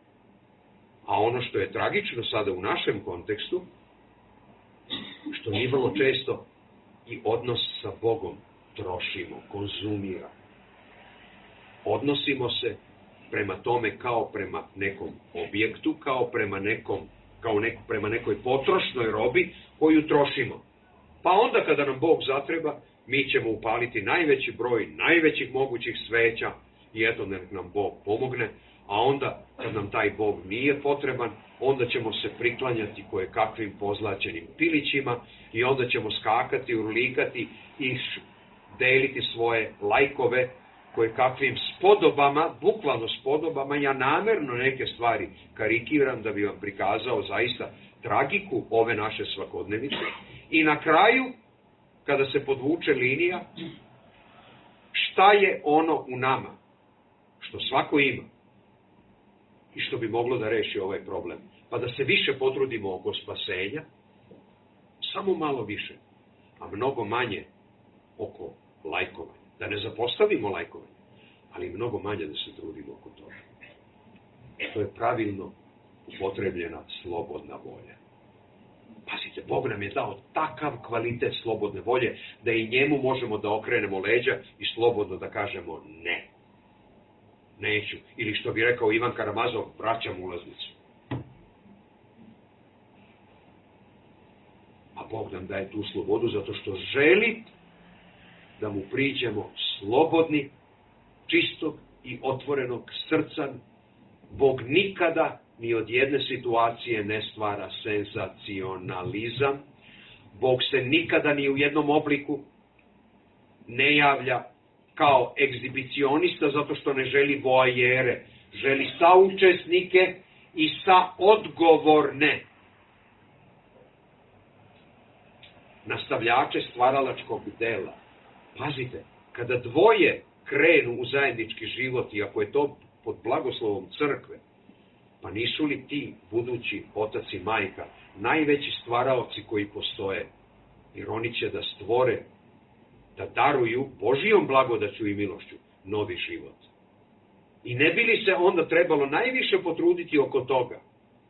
A ono što je tragično sada u našem kontekstu, što mi vrlo često i odnos sa Bogom trošimo, konzumiramo. Odnosimo se prema tome kao prema nekom objektu, kao prema nekoj potrošnoj robi koju trošimo. Pa onda kada nam Bog zatreba, mi ćemo upaliti najveći broj najvećih mogućih sveća i eto nek nam Bog pomogne, a onda kad nam taj Bog nije potreban, onda ćemo se priklanjati koje kakvim pozlaćenim pilićima i onda ćemo skakati, urlikati i deliti svoje lajkove koje kakvim spodobama, bukvalno spodobama. Ja namerno neke stvari karikiram da bi vam prikazao zaista tragiku ove naše svakodnevice. I na kraju, kada se podvuče linija, šta je ono u nama što svako ima i što bi moglo da reši ovaj problem? Pa da se više potrudimo oko spasenja, samo malo više, a mnogo manje oko lajkovanja. Da ne zapostavimo lajkovanje, ali mnogo manje da se trudimo oko toga. To je pravilno upotrebljena slobodna volja. Pazite, Bog nam je dao takav kvalitet slobodne volje da i njemu možemo da okrenemo leđa i slobodno da kažemo ne. Neću. Ili što bi rekao Ivan Karamazov, vraćam ulaznicu. A Bog nam daje tu slobodu zato što želi da mu priđemo slobodni, čistog i otvorenog srca. Bog nikada ni od jedne situacije ne stvara senzacionalizam. Bog se nikada ni u jednom obliku ne javlja kao egzibicionista zato što ne želi voajere. Želi saučesnike i saodgovorne nastavljače stvaralačkog dela. Pazite, kada dvoje krenu u zajednički život i ako je to pod blagoslovom crkve, pa nisu li ti budući otac i majka najveći stvaraoci koji postoje? Jer oni će da stvore da daruju Božijom blagodaću i milošću novi život. I ne bi li se onda trebalo najviše potruditi oko toga?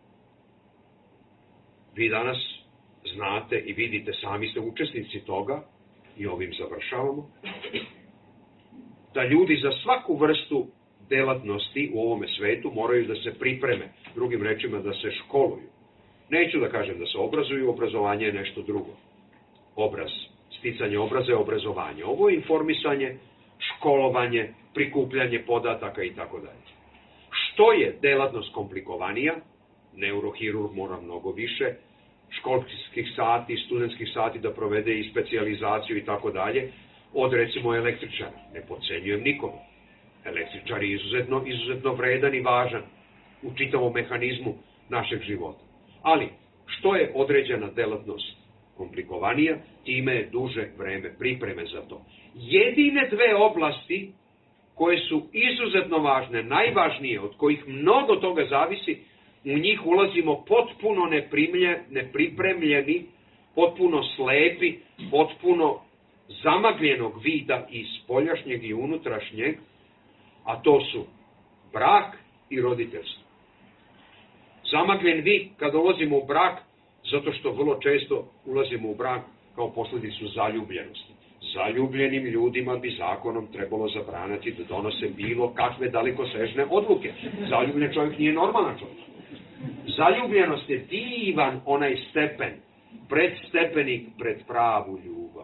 Vi danas znate i vidite, sami ste učesnici toga, i ovim završavamo, da ljudi za svaku vrstu delatnosti u ovome svetu moraju da se pripreme, drugim rečima da se školuju. Neću da kažem da se obrazuju, obrazovanje je nešto drugo. Sticanje obraza je obrazovanje. Ovo je informisanje, školovanje, prikupljanje podataka i tako dalje. Što je delatnost komplikovanija, neurohirurg mora mnogo više, školskih sati, studentskih sati da provede i specijalizaciju i tako dalje, od recimo električara. Ne podcenjujem nikome. Električar je izuzetno vredan i važan u čitavom mehanizmu našeg života. Ali, što je određena delatnost komplikovanija, time je duže vreme pripreme za to. Jedine dve oblasti koje su izuzetno važne, najvažnije, od kojih mnogo toga zavisi, u njih ulazimo potpuno nepripremljeni, potpuno slepi, potpuno zamagljenog vida i spoljašnjeg i unutrašnjeg, a to su brak i roditeljstvo. Zamagljen vid kada ulazimo u brak, zato što vrlo često ulazimo u brak kao posljedicu zaljubljenosti. Zaljubljenim ljudima bi zakonom trebalo zabraniti da donose bilo kakve dalekosežne odluke. Zaljubljen čovjek nije normalan čovjek. Zaljubljenost je divan onaj stepen, predstepenik pred pravu ljubav.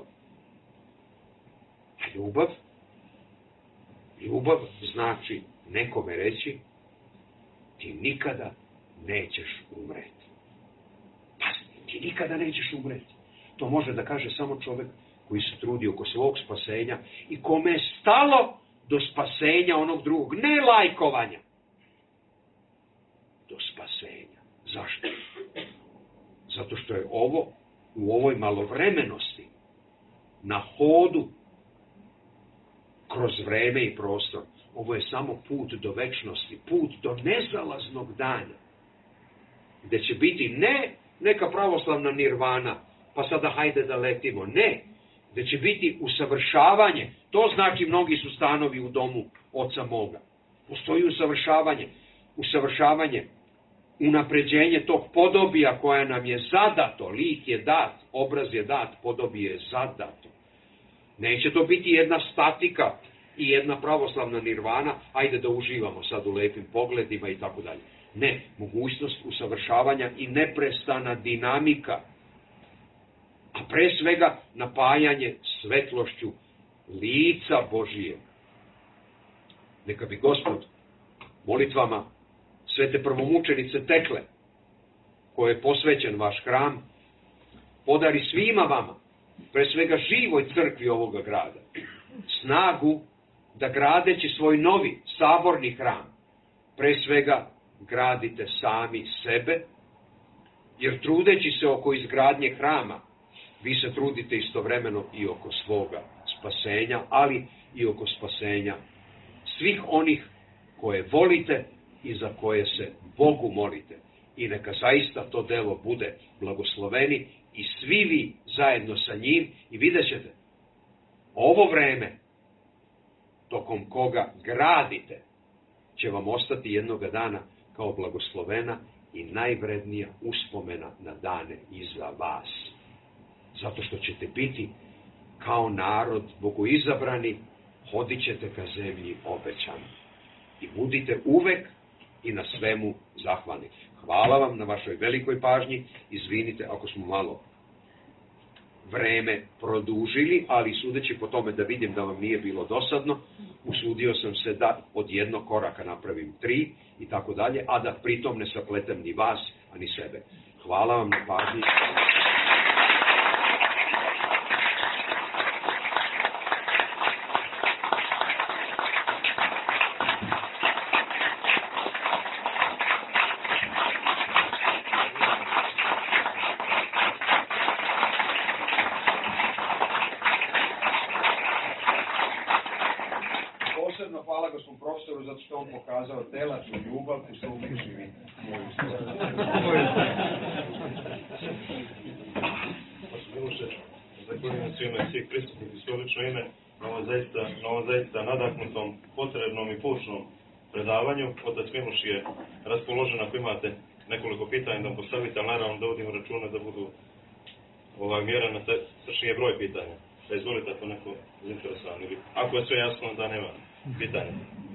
A ljubav znači nekome reći: ti nikada nećeš umreti. Pazi, ti nikada nećeš umreti. To može da kaže samo čovjek koji se trudi oko svog spasenja i kome je stalo do spasenja onog drugog, ne lajkovanja, do spasenja. Zašto? Zato što je ovo u ovoj malovremenosti na hodu kroz vreme i prostor. Ovo je samo put do večnosti, put do nezalaznog dana, gde će biti ne neka pravoslavna nirvana, pa sada hajde da letimo, ne, gde će biti usavršavanje. To znači mnogi su stanovi u domu Oca moga. Postoji usavršavanje, unapređenje tog podobija koje nam je zadato, lik je dat, obraz je dat, podobije je zadato. Neće to biti jedna statika i jedna pravoslavna nirvana, ajde da uživamo sad u lepim pogledima i tako dalje. Ne, mogućnost usavršavanja i neprestana dinamika, a pre svega napajanje svetlošću lica Božije. Neka bi Gospod molitvama svete prvomučenice Tekle, koje je posvećen vaš hram, podari svima vama, pre svega živoj crkvi ovoga grada, snagu da gradeći svoj novi saborni hram, pre svega gradite sami sebe, jer trudeći se oko izgradnje hrama, vi se trudite istovremeno i oko svoga spasenja, ali i oko spasenja svih onih koje volite i za koje se Bogu molite. I neka zaista to delo bude blagosloveni i svi vi zajedno sa njim, i vidjet ćete, ovo vreme tokom koga gradite će vam ostati jednoga dana kao blagoslovena i najvrednija uspomena na dane iza vas. Zato što ćete biti kao narod bogoizabrani, hodit ćete ka zemlji obećani. I budite uvek i na svemu zahvalni. Hvala vam na vašoj velikoj pažnji. Izvinite ako smo malo vreme produžili, ali sudeći po tome da vidim da vam nije bilo dosadno, usudio sam se da od jednog koraka napravim 3 i tako dalje, a da pritom ne sapletem ni vas, a ni sebe. Hvala vam na pažnji. Posebno hvala gospodinu profesoru zato što on pokazao telačnu ljubav u svom životu. Miloše, zahvaljujem svima i svih prisutnih i svoje lično ime na ovom zaista nadahnutom, potrebnom i poučnom predavanju. Otac Miloš je raspoložen ako imate nekoliko pitanja da mu postavite, ali naravno da vodimo računa da budu mjera na srčnije broj pitanja. Da izvolite ako neko zainteresovan ili ako je sve jasno da nema pitanja.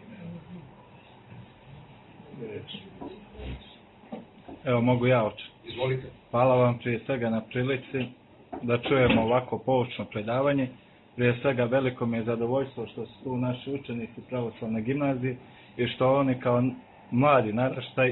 Evo, mogu ja oči. Izvolite. Hvala vam prije svega na prilici da čujemo ovako poučno predavanje. Prije svega veliko mi je zadovoljstvo što su tu naši učenici pravoslavne gimnazije i što oni kao mladi naraštaj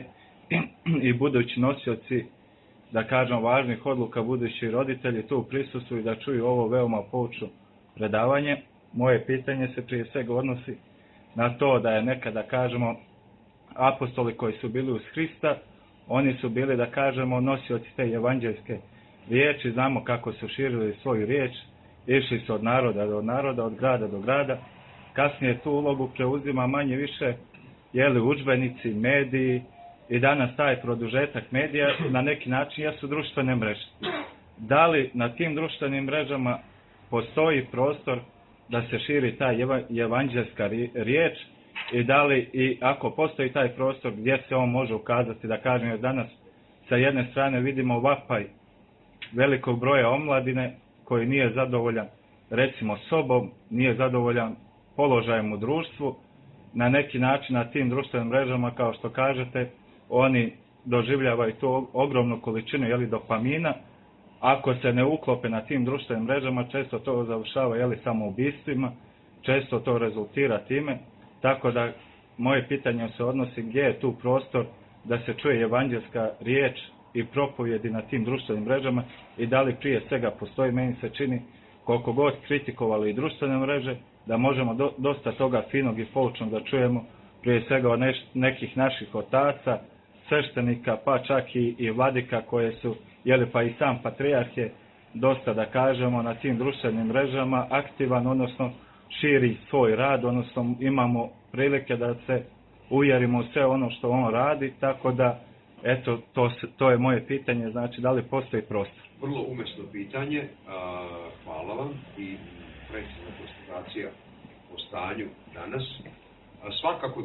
i budući nosioci, da kažem, važnih odluka, budući roditelji tu prisustvuju i da čuju ovo veoma poučno predavanje. Moje pitanje se prije svega odnosi na to da je nekada, kažemo, apostoli koji su bili uz Hrista, oni su bili, da kažemo, nosioci te evanđeljske riječi. Znamo kako su širili svoju riječ, išli su od naroda do naroda, od grada do grada. Kasnije tu ulogu preuzima manje više udžbenici, mediji i danas taj produžetak medija na neki način jesu društvene mreže. Da li na tim društvenim mrežama postoji prostor da se širi ta evanđeljska riječ i da li, i ako postoji taj prostor, gdje se on može ukazati, da kažem, jer danas sa jedne strane vidimo vapaj velikog broja omladine koji nije zadovoljan, recimo, sobom, nije zadovoljan položajem u društvu. Na neki način na tim društvenim mrežama, kao što kažete, oni doživljavaju tu ogromnu količinu dopamina. Ako se ne uklope na tim društvenim mrežama, često to završava samoubistvima, često to rezultira time. Tako da moje pitanje se odnosi gdje je tu prostor da se čuje evanđeljska riječ i propovjedi na tim društvenim mrežama i da li prije svega postoji, meni se čini, koliko god kritikovali i društvene mreže, da možemo dosta toga finog i poučnog da čujemo prije svega od nekih naših otaca, sveštenika, pa čak i vladika koje su, pa i sam patrijarh je dosta, da kažemo, na tim društvenim mrežama aktivan, odnosno širi svoj rad, odnosno imamo prilike da se uvjerimo u sve ono što on radi, tako da, eto, to je moje pitanje, znači da li postoji prostor. Vrlo umesno pitanje, hvala vam i precizna konstatacija o stanju danas. Svakako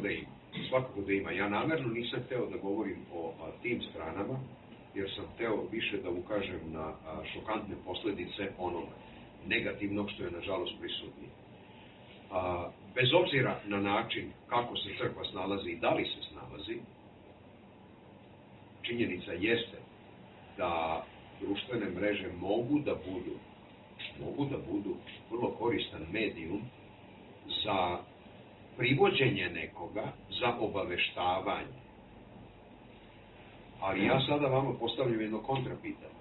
da ima. Ja namjerno nisam hteo da govorim o tim stranama, jer sam hteo više da ukažem na šokantne posljedice onog negativnog što je nažalost prisutnije. Bez obzira na način kako se crkva snalazi i da li se snalazi, činjenica jeste da društvene mreže mogu da budu vrlo koristan medijum za privođenje nekoga, za obaveštavanje. Ali ja sada vama postavljam jedno kontrapitanje.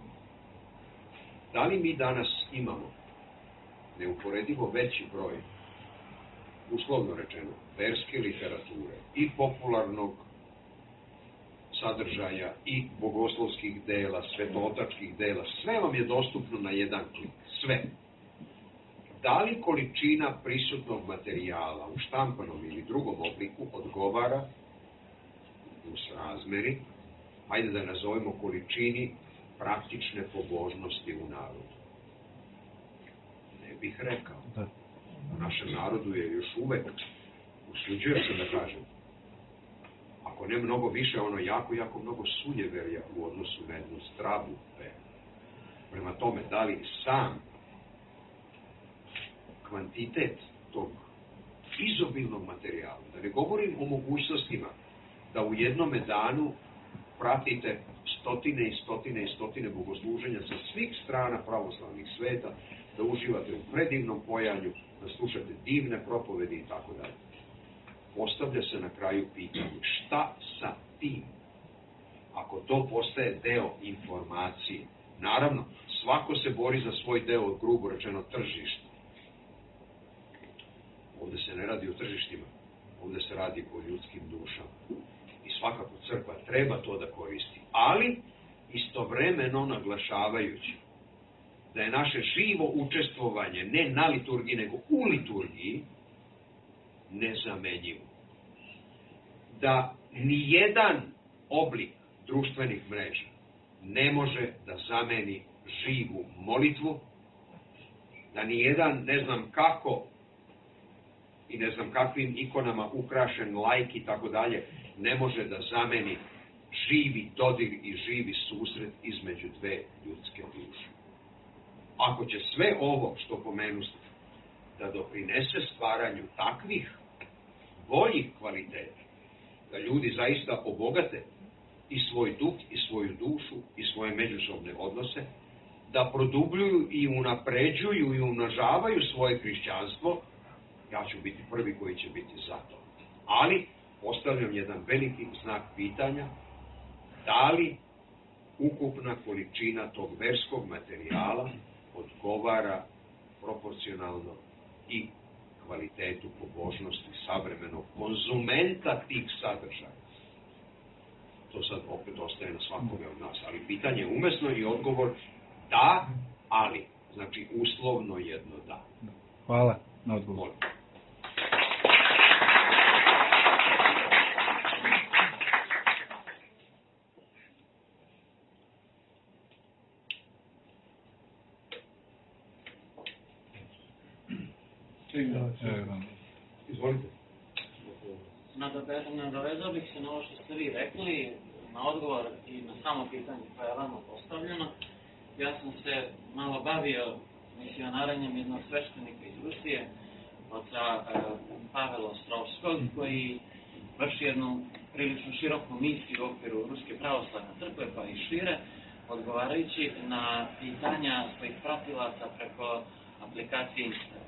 Da li mi danas imamo neuporedivo veći broj, uslovno rečeno, verske literature i popularnog sadržaja i bogoslovskih dela, svetotačkih dela, sve vam je dostupno na jedan klik, sve. Da li količina prisutnog materijala u štampanom ili drugom obliku odgovara u srazmeri, ajde da nazovemo količini praktične pobožnosti u narodu? Ne bih rekao. U našem narodu je još uvek, usuđujem se da kažem, ako ne mnogo više, ono jako mnogo sunjeverja u odnosu na jednu zdravu veru. Prema tome, da li sam kvantitet tog izobilnog materijala, da ne govorim o mogućnostima da u jednome danu pratite stotine bogosluženja sa svih strana pravoslavnih sveta, da uživate u predivnom pojanju, da slušate divne propovedi i tako dalje. Postavlja se na kraju pitanje šta sa tim, ako to postaje deo informacije. Naravno, svako se bori za svoj deo, grubo rečeno, tržišta. Ovdje se ne radi o tržištima, ovdje se radi o ljudskim dušama. I svakako crkva treba to da koristi, ali istovremeno naglašavajući da je naše živo učestvovanje ne na liturgiji, nego u liturgiji nezamenjivo. Da nijedan oblik društvenih mreža ne može da zameni živu molitvu, da nijedan ne znam kako i ne znam kakvim ikonama ukrašen lajk i tako dalje ne može da zameni živi dodir i živi susret između dve ljudske duše. Ako će sve ovo što pomenuste da doprinese stvaranju takvih boljih kvaliteta, da ljudi zaista obogate i svoj duh i svoju dušu i svoje međusobne odnose, da produbljuju i unapređuju i umnožavaju svoje hrišćanstvo, ja ću biti prvi koji će biti za to. Ali postavljam jedan veliki znak pitanja, da li ukupna količina tog verskog materijala odgovara proporcionalno i kvalitetu pobožnosti savremenog konzumenta tih sadržaja. To sad opet ostaje na svakome od nas, ali pitanje je umesno i odgovor da, ali. Znači uslovno jedno da. Hvala na odgovor. Izvolite. Nadovezao bih se na ovo što ste vi rekli, na odgovor i na samo pitanje koje je vama postavljeno. Ja sam se malo bavio misionarenjem jednog sveštenika iz Rusije, oca Pavela Ostrovskog, koji vrši jednu prilično široku misiju u okviru Ruske pravoslavne crkve, pa i šire, odgovarajući na pitanja svojih pratilaca preko aplikacije Instagram,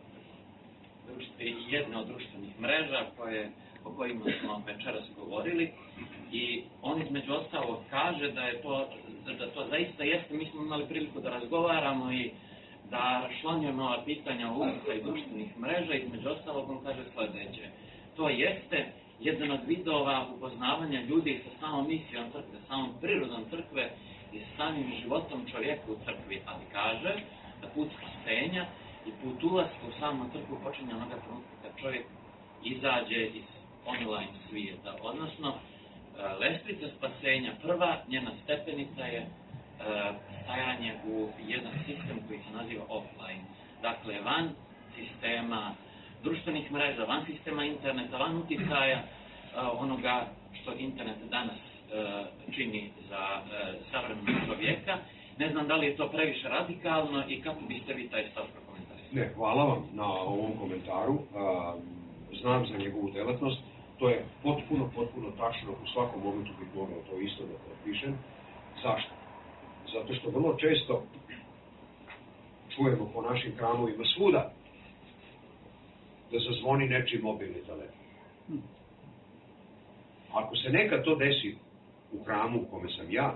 jedne od društvenih mreža o kojima smo večeras govorili, i on između ostalog kaže da to zaista jeste. Mi smo imali priliku da razgovaramo i da rašlanjujemo ova pitanja o utjecaju društvenih mreža. Između ostalog on kaže sledeće: to jeste jedan od vidova upoznavanja ljudi sa samom misijom crkve, samom prirodom crkve i samim životom čovjeka u crkvi, ali kaže da put spasenja i put ulaska u samu crkvu počinje onoga trenutka kad čovjek izađe iz online svijeta. Odnosno, lestvica spasenja, prva njena stepenica je stajanje u jedan sistem koji se naziva offline. Dakle, van sistema društvenih mreža, van sistema interneta, van uticaja onoga što internet danas čini za savremenog čovjeka. Ne znam da li je to previše radikalno i kako biste vi taj stav prokomentarisali? Ne, hvala vam na ovom komentaru. Znam za njegovu delatnost. To je potpuno tačno. U svakom momentu bih mogao to isto da potpišem. Zašto? Zato što vrlo često čujemo po našim hramovima svuda da zazvoni nečiji mobilni telefon. Ako se nekad to desi u hramu u kome sam ja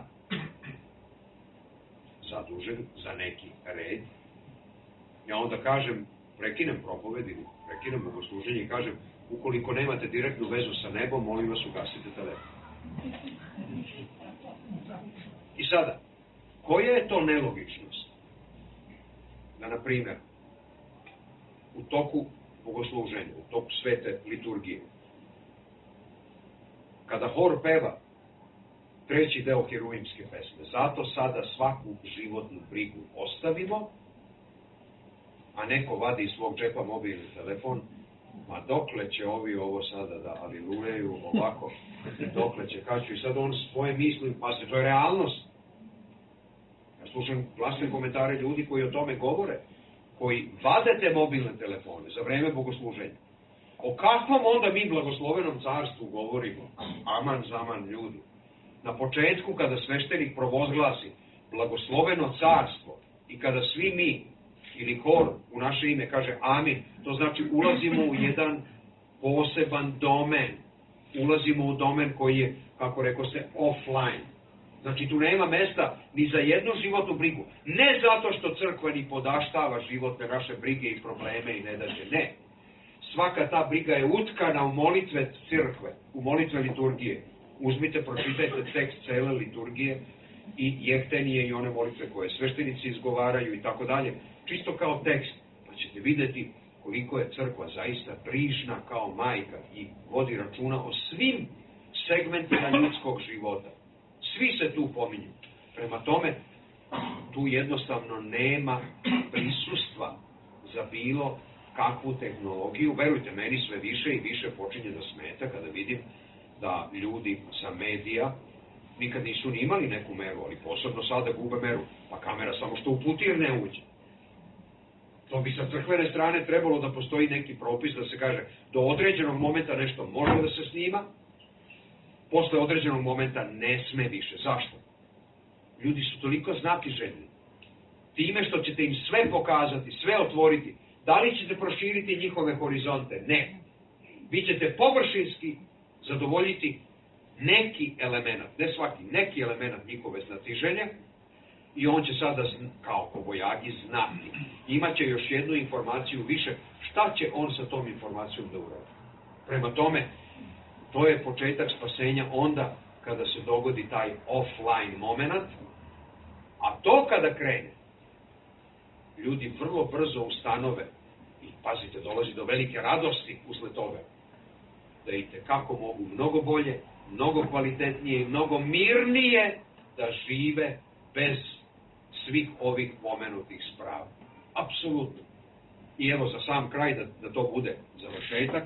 zadužen za neki red, ja onda kažem, prekinem propoved ili prekinem bogosluženje i kažem, ukoliko nemate direktnu vezu sa nebom, molim vas ugasite telefon. I sada, koja je to nelogičnost? Da, na primjer, u toku bogosluženja, u toku svete liturgije, kada hor peva treći deo heruvimske pesme, zato sada svaku životnu brigu ostavimo, a neko vadi iz svog džepa mobilni telefon, ma dokle će ovi ovo sada da alilujeju ovako, dokle će kaću, i sad on svoje misli, pa se, to je realnost. Ja slušam glasne komentare ljudi koji o tome govore, koji vade te mobilne telefone za vreme bogosluženja. O kakvom onda mi blagoslovenom carstvu govorimo? Aman zaman ljudi. Na početku kada sveštenik provozglasi blagosloveno carstvo i kada svi mi ili hor u naše ime kaže amin, to znači ulazimo u jedan poseban domen. Ulazimo u domen koji je, kako rekao se, offline. Znači tu nema mesta ni za jednu životnu brigu. Ne zato što crkva ni podaštava životne naše brige i probleme i nedaće, ne. Svaka ta briga je utkana u molitve crkve, u molitve liturgije. Uzmite, pročitajte tekst cele liturgije i jeftenije i one molitve koje sveštenici izgovaraju i tako dalje. Čisto kao tekst, pa ćete vidjeti koliko je crkva zaista brižna kao majka i vodi računa o svim segmentima ljudskog života. Svi se tu pominju. Prema tome, tu jednostavno nema prisustva za bilo kakvu tehnologiju. Verujte, meni sve više i više počinje da smeta kada vidim da ljudi sa medija nikad nisu ni imali neku meru, ali posebno sada gube meru. Pa kamera samo što uputi jer ne uđe. To bi sa crkvene strane trebalo da postoji neki propis da se kaže do određenog momenta nešto može da se snima, posle određenog momenta ne sme više. Zašto? Ljudi su toliko znatiželjni. Time što ćete im sve pokazati, sve otvoriti, da li ćete proširiti njihove horizonte? Ne. Vi ćete površinski zadovoljiti neki element, ne svaki, neki element njihove znatiženja i on će sada, kao kobojagi, znati. Imaće još jednu informaciju više, šta će on sa tom informacijom da uradi. Prema tome, to je početak spasenja onda kada se dogodi taj offline moment, a to kada krene, ljudi vrlo brzo ustanove i pazite, dolazi do velike radosti usled toga, da i tekako mogu mnogo bolje, mnogo kvalitetnije i mnogo mirnije da žive bez svih ovih pomenutih sprava. Apsolutno. I evo za sam kraj, da to bude završetak,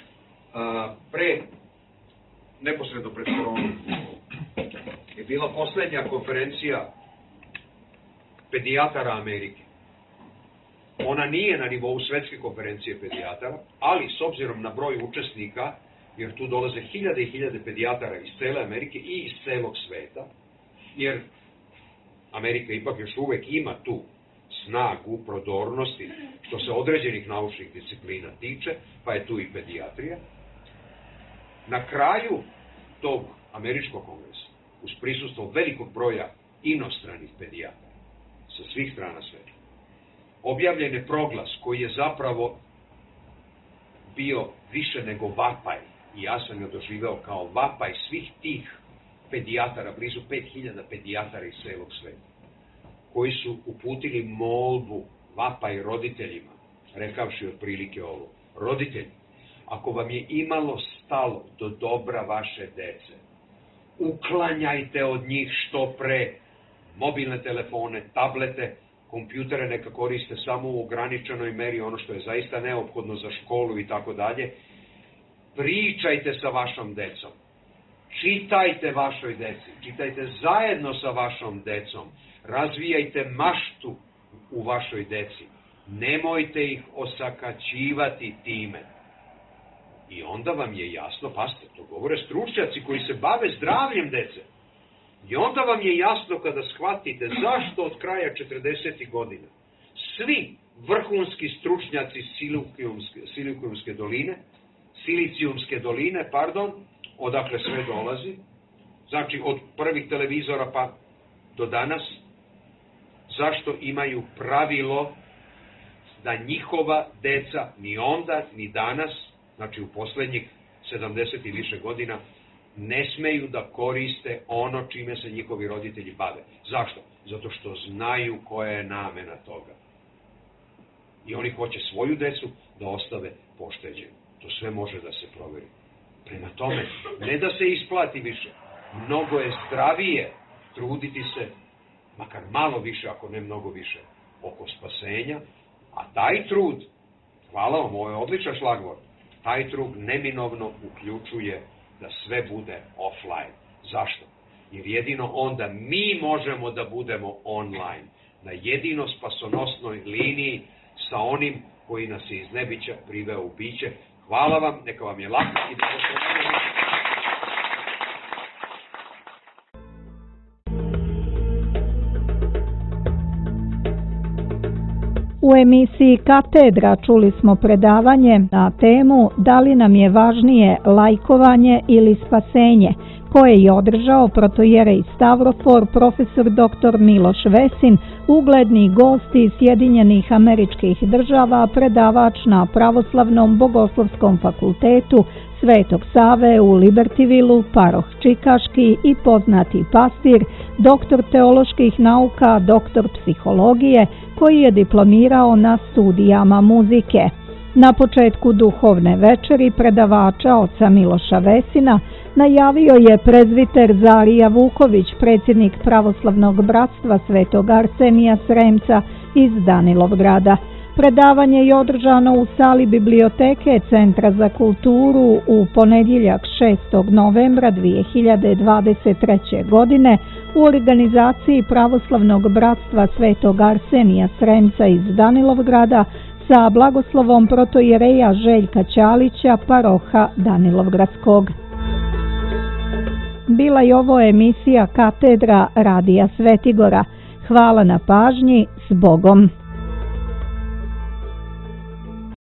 neposredno pred koronom je bila poslednja konferencija pedijatara Amerike. Ona nije na nivou svetske konferencije pedijatara, ali s obzirom na broj učesnika, jer tu dolaze hiljade i hiljade pedijatara iz cele Amerike i iz celog sveta, jer Amerika ipak još uvek ima tu snagu, prodornosti, što se određenih naučnih disciplina tiče, pa je tu i pedijatrija. Na kraju tog američkog kongresa, uz prisustvo velikog broja inostranih pedijatara sa svih strana sveta, objavljen je proglas koji je zapravo bio više nego vapaj, i ja sam ga doživeo kao vapaj svih tih pedijatara, blizu 5000 pedijatara iz celog sveta, koji su uputili molbu, vapaj roditeljima, rekavši otprilike ovo: roditelji, ako vam je imalo stalo do dobra vaše dece, uklanjajte od njih što pre mobilne telefone, tablete, kompjutere neka koriste samo u ograničenoj meri, ono što je zaista neophodno za školu i tako dalje. Pričajte sa vašom decom. Čitajte vašoj deci. Čitajte zajedno sa vašom decom. Razvijajte maštu u vašoj deci. Nemojte ih osakaćivati time. I onda vam je jasno, pazite, to govore stručnjaci koji se bave zdravljem dece. I onda vam je jasno kada shvatite zašto od kraja 40. godina svi vrhunski stručnjaci Silicijumske doline, odakle sve dolazi, znači od prvih televizora pa do danas, zašto imaju pravilo da njihova deca ni onda ni danas, znači u poslednjih 70 i više godina, ne smeju da koriste ono čime se njihovi roditelji bave. Zašto? Zato što znaju koja je namena toga. I oni hoće svoju decu da ostave pošteđenu. To sve može da se proveri. Prema tome, ne da se isplati više, mnogo je zdravije truditi se, makar malo više, ako ne mnogo više, oko spasenja, a taj trud, hvala vam, ovo je odličan šlagvort, taj trud neminovno uključuje da sve bude offline. Zašto? Jer jedino onda mi možemo da budemo online, na jedino spasonosnoj liniji sa onim koji nas je iz nebića priveo u biće. Hvala vam, neka vam je lako i da U emisiji Katedra čuli smo predavanje na temu da li nam je važnije lajkovanje ili spasenje, koje je održao protojerej Stavrofor profesor dr. Miloš Vesin, ugledni gost iz Sjedinjenih Američkih Država, predavač na Pravoslavnom bogoslovskom fakultetu Svetog Save u Libertyvillu, paroh Čikaški i poznati pastir, doktor teoloških nauka, doktor psihologije, koji je diplomirao na studijama muzike. Na početku duhovne večeri predavača oca Miloša Vesina najavio je prezviter Zarija Vuković, predsjednik Pravoslavnog bratstva Svetog Arsenija Sremca iz Danilovgrada. Predavanje je održano u sali biblioteke Centra za kulturu u ponedjeljak 6. novembra 2023. godine u organizaciji Pravoslavnog bratstva Svetog Arsenija Sremca iz Danilovgrada sa blagoslovom protojereja Željka Ćalića, paroha Danilovgradskog. Bila je ovo emisija Katedra Radija Svetigora. Hvala na pažnji, s Bogom!